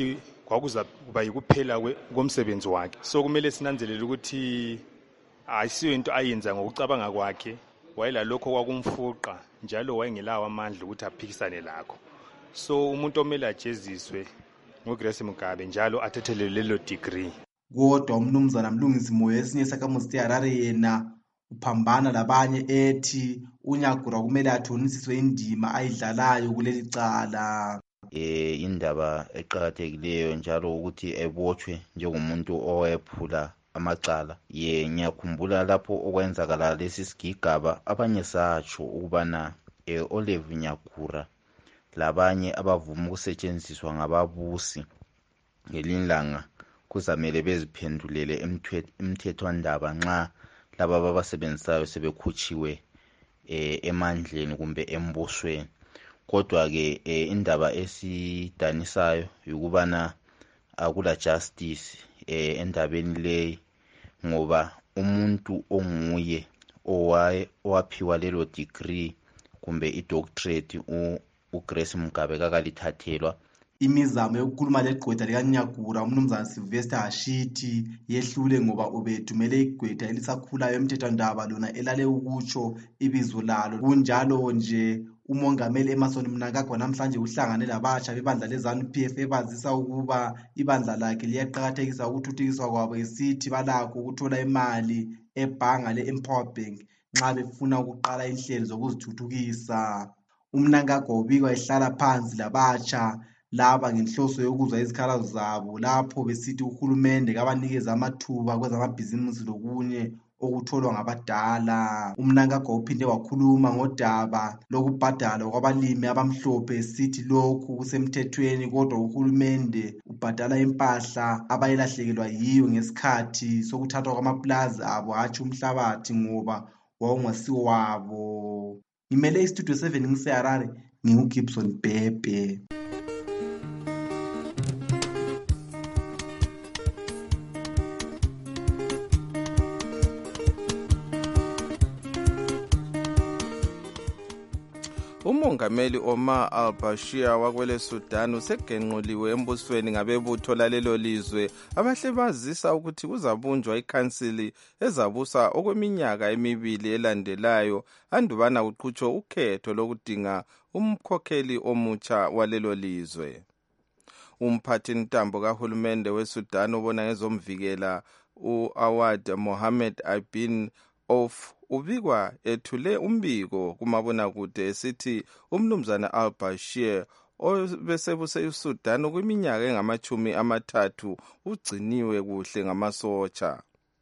kwakuza kuba yikuphela komsebenzi wakhe. So kumele sinanzelele ukuthi ayisiyo into ayenza ngokucabanga kwakhe, wayelalokho kwakumfuqa njalo wayengelawo amandla ukuthi aphikisane lakho. So umuntu omele ajeziswe nguGrace Mugabe njalo athethelele lelo degree. Kodwa umnumzana Mlungisi Moyo esinye sakamusti Harare yena uphambana labanye ethi uNyagura kumele athonisiswe indima ayidlalayo kuleli cala. Eh indaba eqhakathekileyo njalo ukuthi ebotshwe njengomuntu owephula amacala. Ye ngiyakhumbula lapho okwenzakala lesi sigigaba abanye satsho ukubana eh Olive Nyagura labanye abavuma ukusetshenziswa ngababusi ngelinlanga kuzamele beziphendulele emthethwandaba nxa laba abasebenzayo sebekhutshiwe eh emandleni kumbe embusweni. Kodwa ke eh, indaba esidanisayo ukubana akula justice eh endabeni leyi ngoba umuntu onguye owaye owaphiwa lelo degree kumbe idoctorate u uGrace Mugabe kakalithathelwa. Imizamo yokukhuluma legqwetha likaNyagura umnumzana Sylvester Hashithi yehlule ngoba ubethumele igqwetha elisakhulayo emthethwandaba lona elale ukutsho ibizo lalo. Kunjalo nje umongameli Emmerson Mnangagwa namhlanje uhlangane labatsha bebandla leZANU P F ebazisa ukuba ibandla lakhe liyaqhakathekisa ukuthuthukiswa kwabo esithi balakho ukuthola imali ebhanga le-Empower Bank nxa befuna ukuqala inhlelo zokuzithuthukisa. Umnangagwa ubikwa ehlala phansi labatsha laba ngenhloso yokuzwa izikhalazo zabo lapho besithi uhulumende kabanikeza amathuba kwezamabhizinisi lokunye okutholwa ngabadala. Umnangagwa uphinde wakhuluma ngodaba lokubhadala kwabalimi abamhlophe esithi lokhu kusemthethweni kodwa uhulumende ubhadala impahla abayilahlekelwa yiyo ngesikhathi sokuthathwa kwamaplazi abo hatshi umhlabathi ngoba wawungasiwo wabo. Ngimele istudio seven ngiseHarare nginguGibson Bhebhe. Umongameli Omar al-Bashir wakwele Sudan usegenquliwe embusweni ngabebutho lalelo lizwe abahle bazisa ukuthi kuzabunjwa ikhansili ezabusa okweminyaka emibili elandelayo andubana kuqhutshwe ukhetho lokudinga umkhokheli omutsha walelo lizwe. Umphathi ntambo kahulumende weSudan obona ngezomvikela u-Awad Mohammed Ibn Auf ubikwa ethule umbiko kumabonakude esithi umnumzana al-Bashir obesebuse uSudan kwiminyaka engamachumi amathathu ugciniwe kuhle ngamasotsha.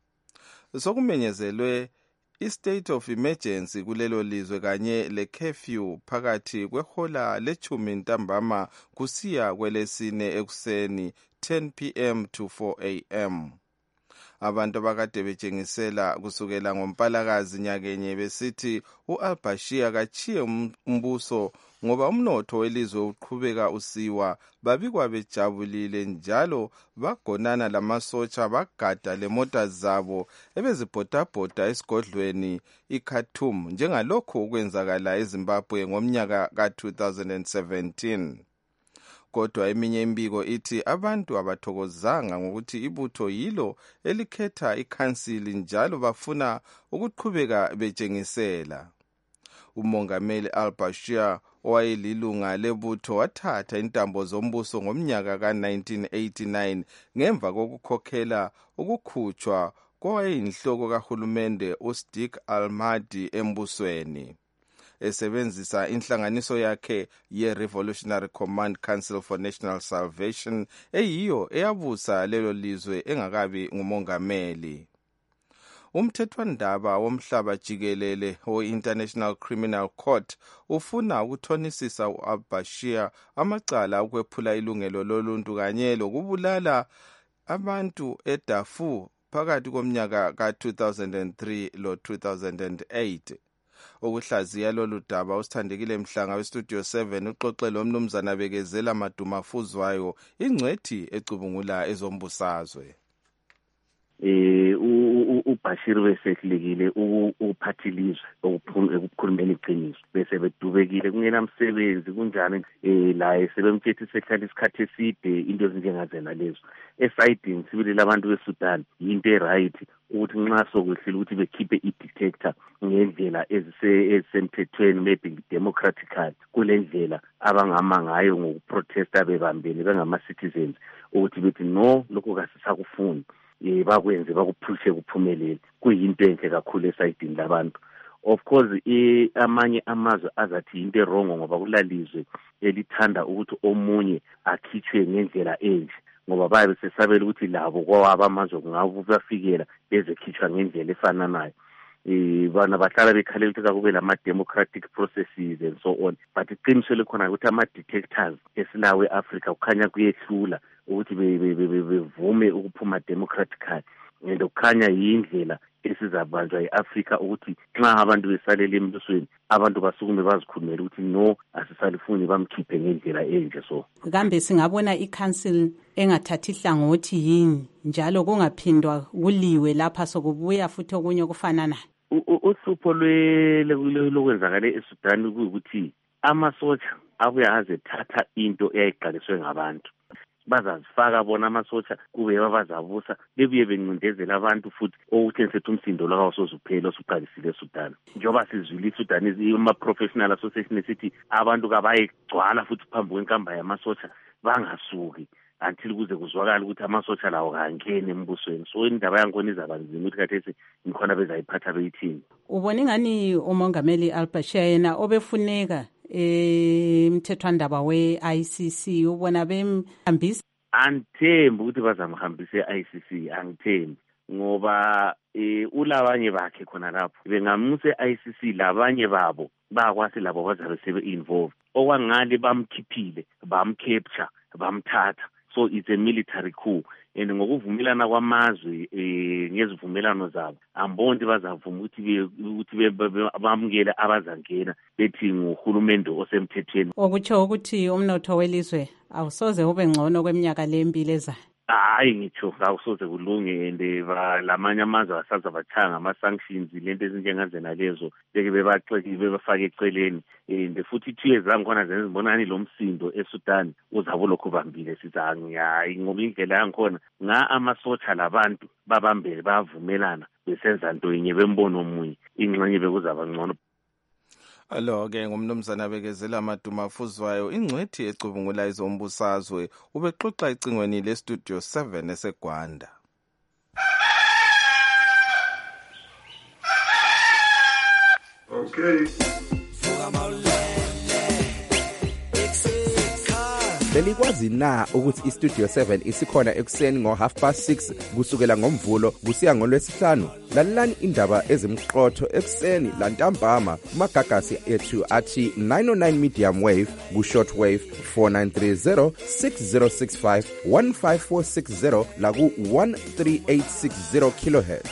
Sokumenyezelwe i-state of emergency kulelo lizwe kanye le-curfew phakathi kwehola lechumi ntambama kusiya kwelesine ekuseni ten p m to four a m Abantu abakade betshengisela kusukela ngoMpalakazi nyakenye besithi u-al-Bashir kachiye umbuso ngoba umnotho welizwe uqhubeka usiwa, babikwa bejabulile njalo bagonana lamasotsha bagada lemota zabo ebezibhodabhoda esigodlweni iKhartoum njengalokho okwenzakala eZimbabwe ngomnyaka ka two thousand seventeen. Kodwa eminye imbiko ithi abantu abathokozanga ngokuthi ibutho yilo elikhetha ikhansili njalo bafuna ukuqhubeka betshengisela. Umongameli al-Bashir owayelilunga lebutho wathatha intambo zombuso ngomnyaka ka nineteen eighty-nine ngemva kokukhokhela ukukhutshwa kowayeyinhloko kahulumende uSadiq al-Mahdi embusweni, esebenzisa inhlanganiso yakhe ye-Revolutionary Command Council for National Salvation eyiyo eyabusa lelo lizwe engakabi ngumongameli. Umthethwandaba womhlaba jikelele we-International Criminal Court ufuna ukuthonisisa u-al-Bashir amacala ukwephula ilungelo loluntu kanye lokubulala abantu eDarfur phakathi komnyaka ka two thousand three lo two thousand eight. Ukuhlaziya lolu daba usithandekile Mhlanga westudio seven uxoxele umnumzana Bekezela Madumafuzwayo ingcwethi ecubungula ezombusazwe. Eh uBashir besehlekile uphathilizwe ukukhulumela iqiniso bese bedubekile kungenamsebenzi kunjani eh la sebemthethe sehlala isikhathi eside into ezinjengazena lezo esayidini sibili labantu beSudan into eright ukuthi nxa sokwehlile ukuthi bekhiphe i-detector ngendlela ezisemthethweni maybe democratically kule ndlela abangama ngayo ngokuprotesta bebambene bengama-citizens ukuthi bethi no lokho kasisakufuni um bakwenze bakuphushe kuphumelele kuyinto enhle kakhulu esayidini labantu. Of course eh amanye amazwe azathi into erongo ngoba kulalizwe elithanda ukuthi omunye akhitshwe ngendlela enje ngoba babe sesabela ukuthi labo kwawaba amazwe kungabo bafikela bezekhitshwa ngendlela efananayo. Eh bana bahlala bekhalela ukuthi kube lama democratic processes and so on, but iqiniso lekhona ukuthi ama detectors esilawe eAfrica kukhanya kuyehlula ukuthi bevume ukuphuma democratically and kukhanya yindlela esizabanjwa eAfrica ukuthi nxa abantu besalele embusweni abantu basukume bazikhulumela ukuthi no asisalifuni bamkhiphe ngendlela enje. So kambe singabona iCouncil engathathi hlangothi yini njalo kungaphindwa kuliwe lapha sokubuya futhi okunye kufanana. Uhlupho lokwenzakale eSudan ukuthi amasotsha abuya azethatha into eyayiqaliswe ngabantu bazazifaka bona amasotsha kube babazabusa bebuye bencindezela abantu futhi ukuthi ngisethu umsindo lakawo sozuphela osuqalisile eSudan njoba sizwile iSudan ama professional association esithi abantu kabayigcwala futhi phambi kwenkamba yamasotsha bangasuki until kuze kuzwakala ukuthi amasotsha lawo kangene embusweni. So indaba yankona izabanzima ukuthi kathesi ngikhona bezayiphatha beyithini. Ubona ngani umongameli Al-Bashir yena obefuneka emthethwandaba we-I C C ubona bemhambisa? Angithembi ukuthi bazamhambisa e-I C C, angithembi ngoba eh ulabanye bakhe khona lapho bengamuse e-I C C labanye babo bakwasi labo bazabe sebe involved okwangale bamkhiphile bamcapture bamthatha. So it's a military coup and ngokuvumelana kwamazwe eh ngezivumelano zabo ambonti bazavuma ukuthi ukuthi bamukele abazangena bethi nguhulumende osemthethweni okutsho ukuthi umnotho welizwe awusoze ube ngcono kweminyaka lempilo ezayo. Hayi ngitsho awusoze kulunge ende lamanye amazwe asaza bachanga ama sanctions lento ezinjengazena lezo beke bebaxeki bebafaka eceleni ende futhi thiye zangikhona zenzibonani lo msindo eSudan uzabo lokho bambile sithi hayi ngoba indlela yangikhona nga amasotsha labantu babambele bavumelana besenza into yenye bembono omunye ingxenye bekuzaba ngcono. Alo-ke ngumnumzana abekezela amaduma afuzwayo ingcwethi ecubungula izombusazwe ubexoxa icingweni lestudio seven eseGwanda. Okay. Belikwazi na ukuthi istudio seven isikhona ekuseni ngo half past six kusukela ngomvulo kusiya ngolwesihlanu? Lalelani indaba ezimqotho ekuseni lantambama kumagagasi ethu athi nine oh nine medium wave ku short wave four nine three zero six zero six five one five four six zero la ku one three eight six zero kilohertz.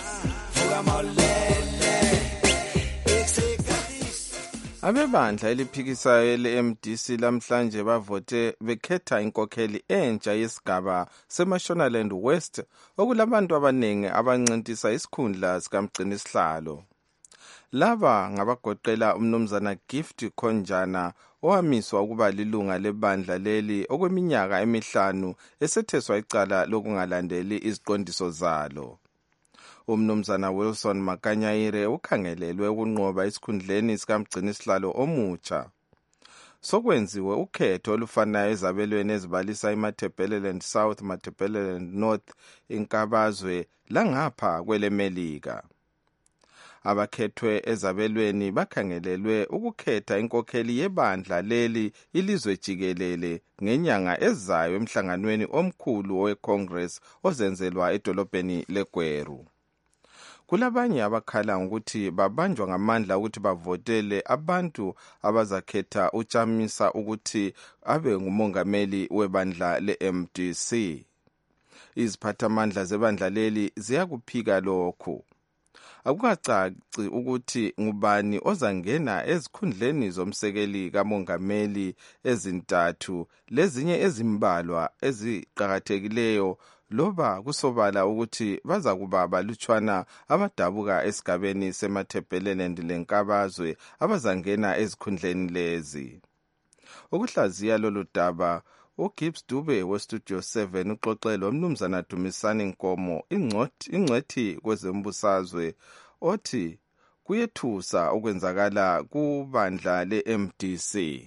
Abebandla eliphikisayo le-M D C lamhlanje bavote bekhetha inkokheli entsha yesigaba seMashonaland West okulabantu abaningi abancintisa isikhundla sikamgcini sihlalo. Laba ngabagoqela umnumzana Gift Konjana owamiswa ukuba lilunga lebandla leli okweminyaka emihlanu esetheswa icala lokungalandeli iziqondiso zalo. Umnumzana Wilson Makanyayire ukhangelelwe ukunqoba isikhundleni sikamgcini sihlalo omutsha. Sokwenziwe ukhetho olufanayo ezabelweni ezibalisa iMatabeleland South, Matabeleland North, inkabazwe langapha kwelemelika. Abakhethwe ezabelweni bakhangelelwe ukukhetha inkokheli yebandla leli ilizwe jikelele ngenyanga ezayo emhlanganweni omkhulu weCongress ozenzelwa edolobheni leGweru. Kulabanye abakhala ngokuthi babanjwa ngamandla ukuthi bavotele abantu abazakhetha uChamisa ukuthi abe ngumongameli webandla le-M D C. Iziphathamandla zebandla leli ziyakuphika lokhu. Akukacaci ukuthi ngubani ozangena ezikhundleni zomsekeli kamongameli ezintathu lezinye ezimbalwa eziqhakathekileyo loba kusobala ukuthi baza kuba balutshwana abadabuka esigabeni semathebheleland lenkabazwe abazangena ezikhundleni lezi. Ukuhlaziya lolu daba, uGibbs Dube westudio seven uxoxe lomnumzana Dumisani Nkomo, ingcwethi kwezembusazwe, othi kuyethusa okwenzakala kubandla le-M D C.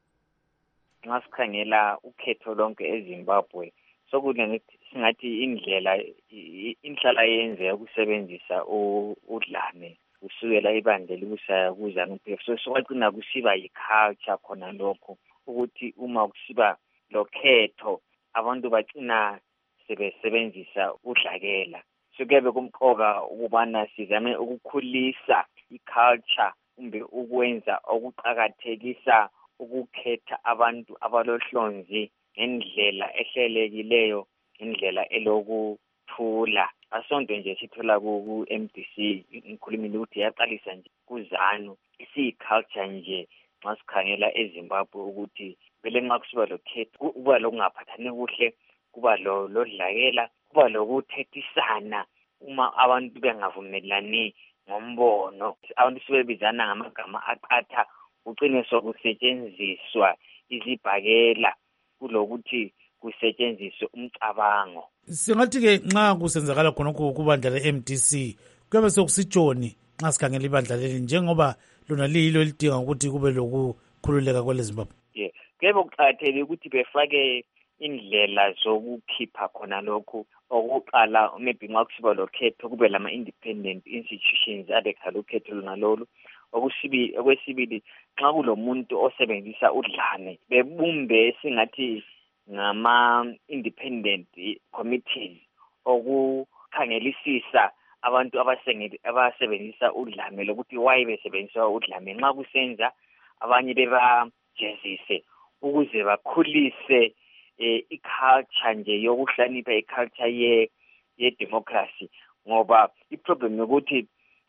Nxa sikhangela ukhetho lonke eZimbabwe sokune singathi indlela inhlala yenze ukusebenzisa udlame kusukela ibandla likusaya kuZANU-P F. So sokwagcina kusiba yiculture khona lokho ukuthi uma kusiba lokhetho abantu bagcina sebesebenzisa udlakela. So kuyabe kumqoka ukubana sizame ukukhulisa iculture kumbe ukwenza okuqakathekisa ukukhetha abantu abalohlonzi ngendlela ehlelekileyo, indlela elokuthula. Asonto nje sithola ku-M D C ngikhulumile ukuthi yaqalisa nje kuZANU, isiyiculture nje nxa sikhangela eZimbabwe ukuthi vele nxa kusiba lokhetho kuba lokungaphathani kuhle, kuba lodlakela, kuba lokuthethisana uma abantu bengavumelani ngombono, abantu sebebizana ngamagama aqatha, ucine sokusetshenziswa izibhakela kulokuthi kusetshenziswe umcabango. Singathi-ke nxa kusenzakala khonokho kubandla le-M D C kuyabe sokusitshoni nxa sikhangela ibandla leli njengoba lona liyilo lidinga ukuthi kube lokukhululeka kweleZimbabwe? Yeah, kuyabe kuqakathekile ukuthi befake indlela zokukhipha khona lokhu. Okuqala maybe nxa kusiba lokhetho kube lama-independent institutions adekhala ukhetho lona lolu. Okwesibili nxa kulomuntu osebenzisa udlame bebumbe singathi ngama-independent committees okukhangelisisa abantu abasebenzisa udlame lokuthi why besebenzisa udlame, nxa kusenza abanye bebajezise ukuze bakhulise eh, iculture nje yokuhlanipha iculture ye ye-democracy. Ngoba iproblem yokuthi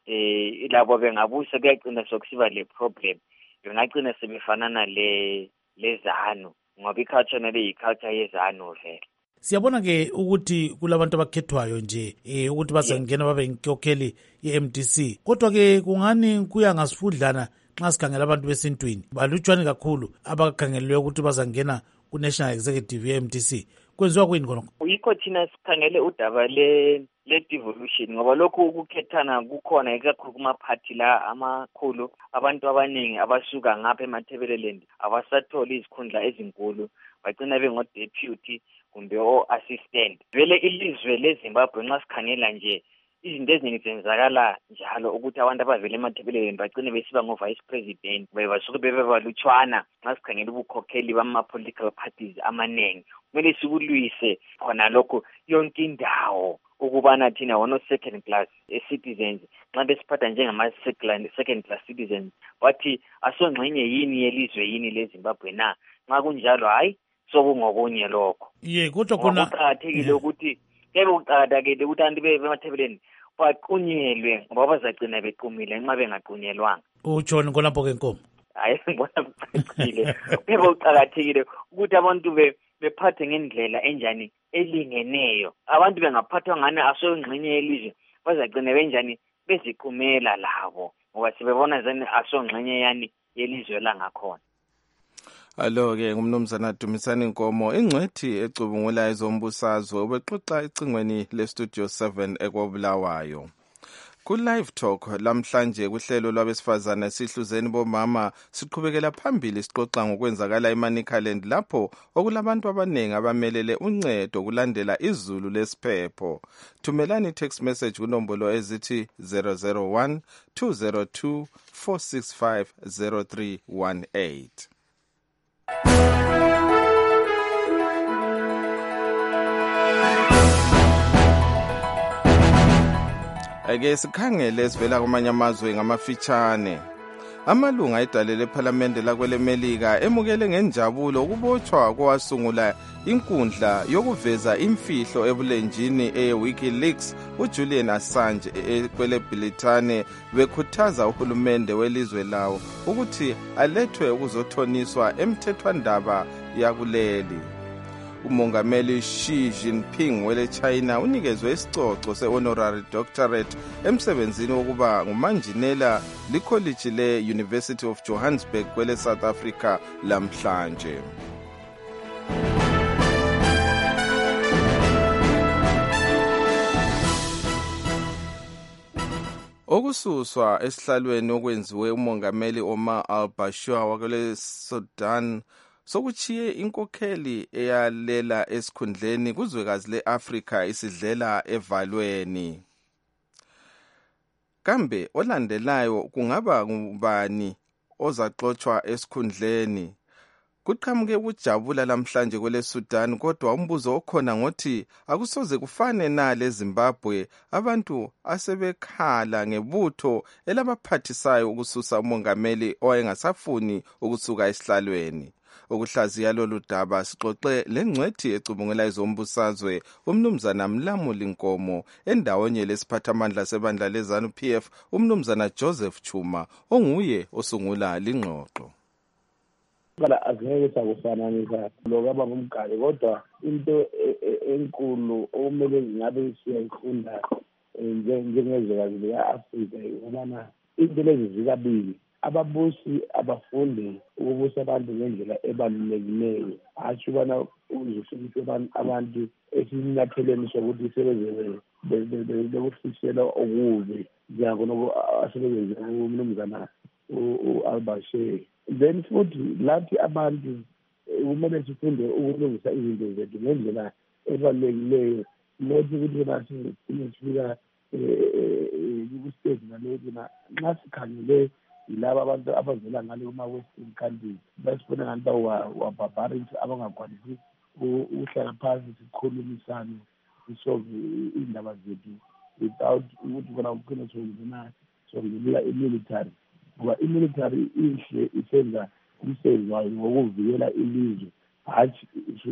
eh labo bengabusa kuyagcina sokusiba le problem, bengagcina sebefanana le leZANU ngoba iculture nale iculture yeZANU vele. Siyabona ke ukuthi kulabantu abakhethwayo nje eh ukuthi bazangena babe inkokheli ye-M D C, kodwa ke kungani kuya ngasifudlana nxa sikhangela abantu besintwini balutshwane kakhulu abakhangelwe ukuthi bazangena ku-National Executive ye-M D C. Kwenziwa kuyini khonokho? Yikho thina sikhangele udaba le le devolution ngoba lokhu ukukhethana kukhona ikakhulu kumaphathi la amakhulu. Abantu abaningi abasuka ngapha eMathebeleland abasatholi izikhundla ezinkulu, bagcina bengo-deputy kumbe o-assistant. Vele ilizwe leZimbabwe nxa sikhangela nje izinto eziningi zenzakala njalo ukuthi abantu abavele eMathebeleland bagcine besiba ngo-vice president, basuke bebe balutshwana nxa sikhangela ubukhokheli bama-political parties amanengi. Kumele sikulwise khona lokho yonke indawo ukubana thina wono second class citizens nxa besiphatha njengama-second class citizens wathi asongxenye yini yelizwe yini leZimbabwe na. Nxa kunjalo hayi sokungokunye lokho. Ye kodwa khona kuqakathekile ukuthi kebe kuqakathekile ukuthi abantu bemathebeleni baqunyelwe ngoba bazagcina bequmile nxa bengaqunyelwanga. Utshoni khonapho ke Nkomo? Hayi ngibona kuqakathekile. Kebe kuqakathekile ukuthi abantu be bephathe ngendlela enjani elingeneyo. Abantu bengaphathwa ngani asongxenye yelizwe bazagcina benjani beziqumela labo ngoba sibebona zani asongxenye yani yelizwe langakhona. Alo-ke ngumnumzana Dumisani Nkomo, ingcwethi ecubungula ezombusazwe, ubexoxa ecingweni lestudio seven ekwabulawayo. Ku-Live Talk lamhlanje kuhlelo lwabesifazana sihluzeni bomama siqhubekela phambili sixoxa ngokwenzakala eManicaland lapho okulabantu abanengi abamelele uncedo kulandela izulu lesiphepho. Thumelani text message kunombolo ezithi zero zero one two zero two four six five zero three one eight. Ake sikhangele sivela kwamanye amazwe ngamafitshane. Amalunga edale lephalamende lakwelemelika emukele ngenjabulo ukubotshwa kowasungula inkundla yokuveza imfihlo ebulenjini e-WikiLeaks uJulian Assange ekweleBritane bekhuthaza uhulumende welizwe lawo ukuthi alethwe ukuzothoniswa emthethwandaba yakuleli. umongameli Xi Jinping wele China unikezwe isicoco se-honorary doctorate emsebenzini wokuba ngumanjinela likholeji le-University of Johannesburg kwele South Africa lamhlanje. Okususwa esihlalweni okwenziwe umongameli Omar al-Bashir wakule Sudan sokuchiye inkokheli eyalela esikhundleni kuzwekazi le-Afrika isidlela evalweni. Kambe olandelayo kungaba ngubani ozaxoxwa esikhundleni? Kuqhamuke ukujabula lamhlanje kwele Sudan, kodwa umbuzo okhona ngothi akusoze kufane na leZimbabwe abantu asebekhala ngebutho elabaphathisayo ukususa umongameli owayengasafuni ukusuka esihlalweni. Ukuhlaziya lolu daba sixoxe lengcwethi ecubungela izombusazwe umnumzana Mlamuli Nkomo endawonye lesiphathamandla sebandla leZANU P F umnumzana Joseph Chuma onguye osungula lingxoxo. Bala azingeke sakufananisa lokaba ngumgali, kodwa into enkulu okumele ngabe siyayifunda njengezwekazi lika-Afrika ukubana into lezi zikabili ababusi abafundi ukubusa abantu ngendlela ebalulekileyo, hatshi ubana uzufikise abantu esinyatheleni sokuthi sebeze bekufisela okubi njengoba asebenze umnumzana u-al-Bashir. Then futhi lathi abantu kumele sifunde ukulungisa izinto zethu ngendlela ebalulekileyo, nothi ukuthi nathi sifika kustage nalokhu nxa sikhangele yilaba abantu abavela ngale kuma-western countries basifuna nganta wabarbaric abangakwanisi uhlala phansi sikhulumisane sisolve indaba zethu without ukuthi bona kukhona sokungena sokungenela imilitary, ngoba imilitary ihle isenza umsebenzi wayo ngokuvikela ilizwe, hatshi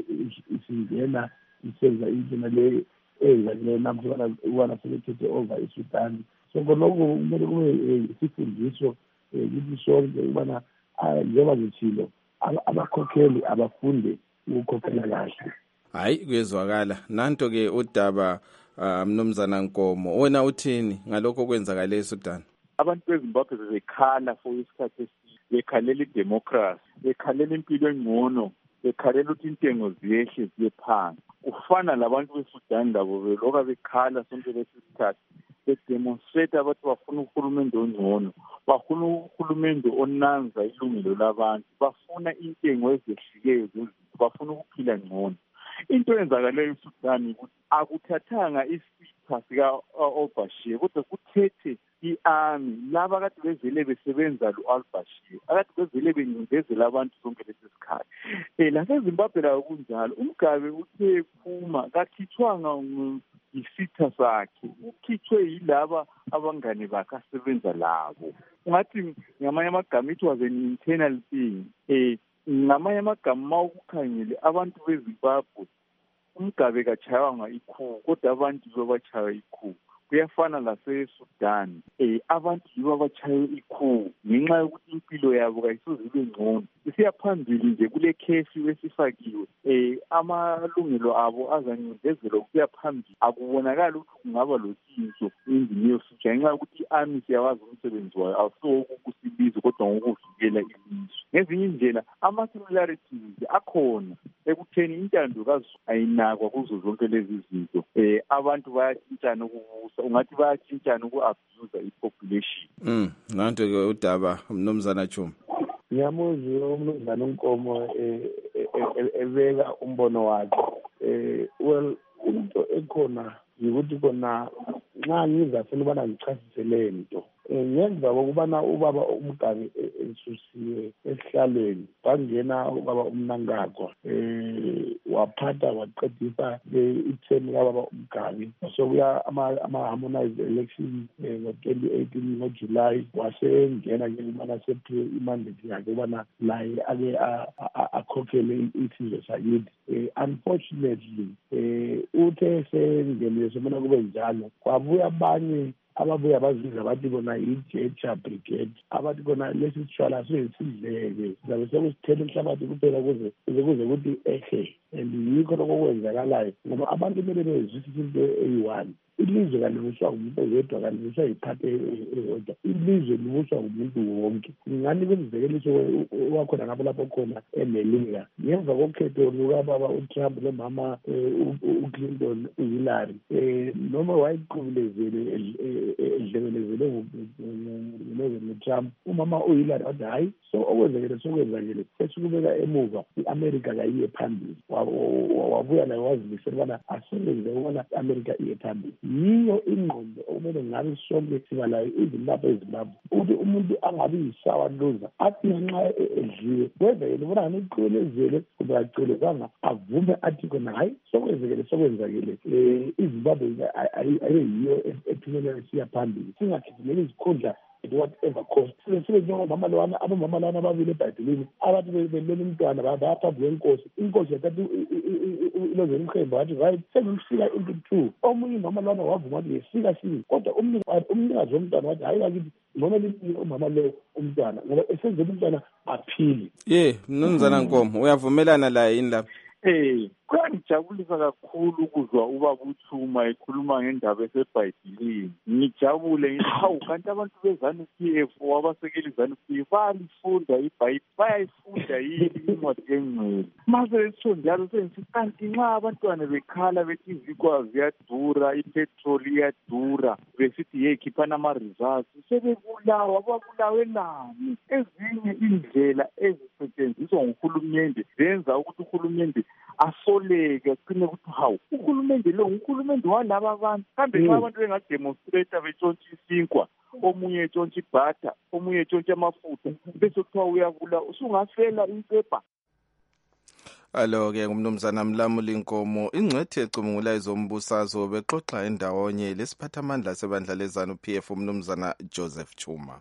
isingena isenza into nale eyenzakeleyo namhlanje ukubana sebethethe over eSudan. So konoko kumele kube isifundiso ukuthi sonke ukubana njengoba ngitshilo abakhokheli abafunde ukukhokhela kahle. Hayi, kuyezwakala. Nanto-ke udaba mnumzana Nkomo, wena uthini ngalokho okwenzakala eSudan? Abantu beZimbabwe bebekhala for isikhathi eside, bekhalela idemocracy, bekhalela impilo engcono, bekhalela ukuthi intengo ziyehle ziye phansi. Kufana labantu beSudan labo beloka bekhala sonke lesikhathi bedemonstrate abathi bafuna uhulumende ongcono, bafuna uhulumende onanza ilungelo labantu, bafuna intengo ezehlileyo zezinto, bafuna ukuphila ngcono. Into eyenzakaleyo eSudan ukuthi akuthathanga isipha sika-al-Bashir, kodwa kuthethe i-army laba kade bezele besebenza lo-al-Bashir, akade bezele bencindezela abantu sonke lesi sikhathi. Um laseZimbabwe layo kunjalo, uMgabe uthe phuma kakhithwanga isitha sakhe, ukhithwe yilaba abangane bakhe asebenza labo. Ungathi ngamanye amagama it was an internal thing. Um ngamanye amagama ma ukukhangele abantu beZimbabwe uMgabe kachaywanga ikhu, kodwa abantu bebachaywa ikhu. Kuyafana laseSudan, um abantu yibo abachaye ikhu ngenxa yokuthi impilo yabo kayisoze ibe ngcono. Isiya phambili nje kule khesi esifakiwe, um amalungelo abo azancindezelwa ukuya phambili. Akubonakali ukuthi kungaba lotshintsho endlini yoSudan ngenxa yokuthi i-army siyawazi umsebenzi wayo awuso ukusilizwe kodwa ngokuvikela ilizwe. Ngezinye indlela ama-similarities akhona ekutheni intando kaZulu ayinakwa kuzo zonke lezi zinto. Um abantu bayatshintshana ukubusa, ungathi bayatshintshana uku-abuser i-population. Mm, nanto-ke udaba mnumzana Chuma. Ngiyamuzwa umnumzana uNkomo ebeka umbono wakhe. Eh well into ekhona yikuthi kona nxa ngizafuna ubana ngichasise le nto ngemva kokubana ubaba uMgabe esusiwe esihlalweni kwangena ubaba uMnangagwa eh waphatha waqedisa ithemu kababa uMgabe sokuya ama-harmonized elections ngo-twenty eighteen ngoJuly wasengena ke umana sephiwe imandate yakhe ubana naye ake akhokhele isizwe sakithi. Unfortunately eh uthe sengenile somana kube njalo kwabuya abanye ababuya baziza bathi bona i-Jecha Brigade abathi kona lesi sitshwala sisidleke sizabe sekusithela inhlabathi kuphela kuze kuze kuthi ehe and yikho lokho kwenzakalayo ngoba abantu kumele bezwisise into eyi-one. Ilizwe kalibuswa umuntu oyedwa, kalibuswa yiphathi eyodwa. Ilizwe libuswa umuntu wonke. Ngani kumzekeliso wakhona ngapho lapho khona eMelika ngemva kokhetho lukababa uTrump nomama uClinton uHillary noma wayiqubulezele edlekelezele ngoTrump, umama uHillary wathi hayi, so okwenzekile sokwenzakile sesikubeka emuva, i-America kayiye phambili. Wabuya naye wazimisela ubana asebenze ukubona i-America iye phambili. Yiyo ingqondo okumele ngabe sonke siba layo izimbabwe ezimbabwe, ukuthi umuntu angabi yisawa loza athi ngenxa edliwe kwenzekele ubona nganiqubelezele kumbe acelekanga avume athi khona hayi sokwenzekele sokwenzakele izimbabwe ayiyiyo ephumelela siya phambili, singakhithimeli izikhundla whatever cost. Sibe njengomama lwana, abomama lwana ababili eBhayibhelini abathi belela umntwana bayaphambi kwenkosi, inkosi yathatha ilozela umhembe wathi right sengifika into two. Omunye umama lwana wavuma wathi yesika sini, kodwa umnikazi womntwana wathi hayi bakithi noma liphile umama lo umntwana ngoba esenzela umntwana aphile. Ye mnumzana Nkomo uyavumelana la yini lapha? Eh, kuyangijabulisa kakhulu ukuzwa ubaba uThuma ekhuluma ngendaba eseBhayibhelini. Ngijabule ngithi hawu kanti abantu beZanu P F wabasekeli ZANU P F bayalifunda iBhayibheli, bayayifunda yini incwadi engcwele. Mase lesho njalo sengithi kanti nxa abantwana bekhala bethi izikwa ziyadura, ipetrol iyadura, besithi ye khiphana ama-results, sebebulawa, babulawe nani? Ezinye indlela ezisetshenziswa nguhulumende zenza ukuthi uhulumende asoleke aqine ukuthi hawu uhulumende lo uhulumende walaba abantu, kambe nxa abantu bengademonstrate betshontsha isinkwa, omunye etshontsha ibhatha, omunye etshontsha amafutha, bese kuthiwa uyabula, usungafela impepha. Alo-ke ngumnumzana Mlamuli Nkomo, ingcwethi ecubungula ezombusazwe bexoxa endawonye lesiphathamandla sebandla leZANU P F umnumzana Joseph Chuma.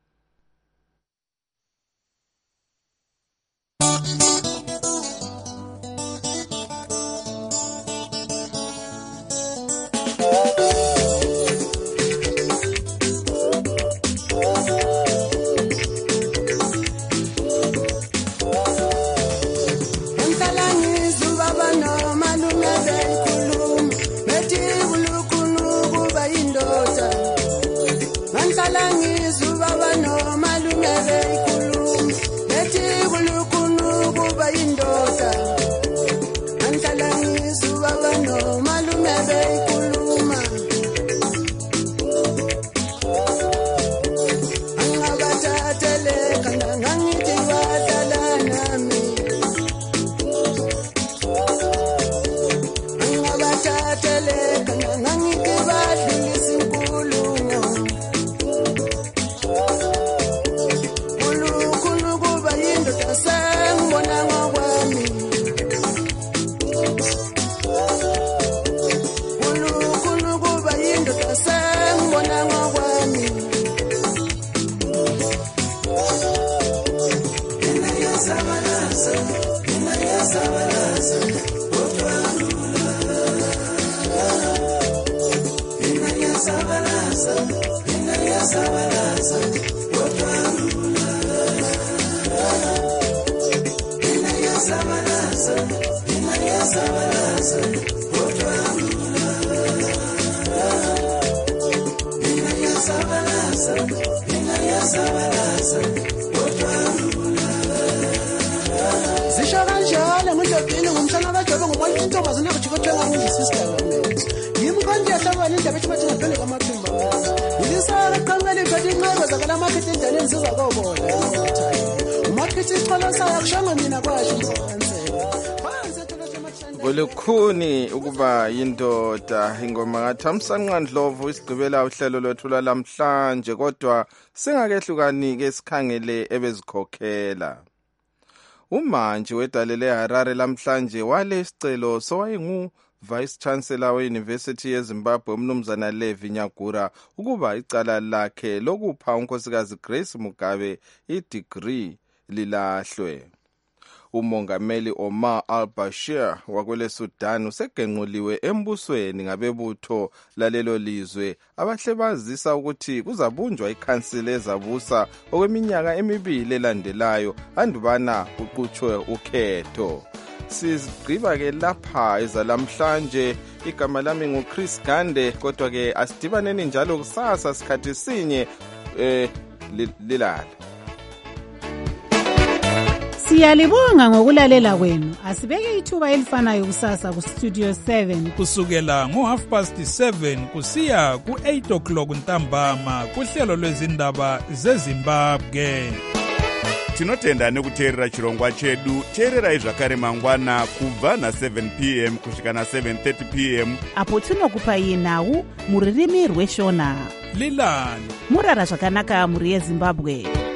Volukhuni ukuba yindoda ingoma kaThamsanqa Ndlovu isigqibela uhlelo lwethu lamhlanje, kodwa singakehlukani ke sikhangele ebezikhokhela. Umantshi wedale leHarare lamhlanje wale isicelo sowayengu Vice Chancellor we-University yeZimbabwe umnumzana Levi Nyagura ukuba icala lakhe lokupha unkosikazi Grace Mugabe i-degree lilahlwe. Umongameli Omar al-Bashir wakwele Sudan usegenquliwe embusweni ngabebutho lalelo lizwe abahle bazisa ukuthi kuzabunjwa ikhansile ezabusa okweminyaka emibili elandelayo andubana kuqhutshwe ukhetho. Sigqiba-ke lapha ezalamhlanje. Igama lami nguChris Gande, kodwa-ke asidibaneni njalo kusasa sikhathi sinye eh lilala. Siyalibonga ngokulalela kwenu. Asibeke ithuba elifanayo kusasa ku Studio seven kusukela ngo half past seven kusiya ku eight o'clock ntambama kuhlelo lwezindaba zeZimbabwe. Tinotenda nekuteerera chirongwa chedu. Teererai zvakare mangwana kubva na seven p m kusvika na seven thirty p m apo tinokupai nhau muririmi rweshona. Lilani murara zvakanaka muri yeZimbabwe.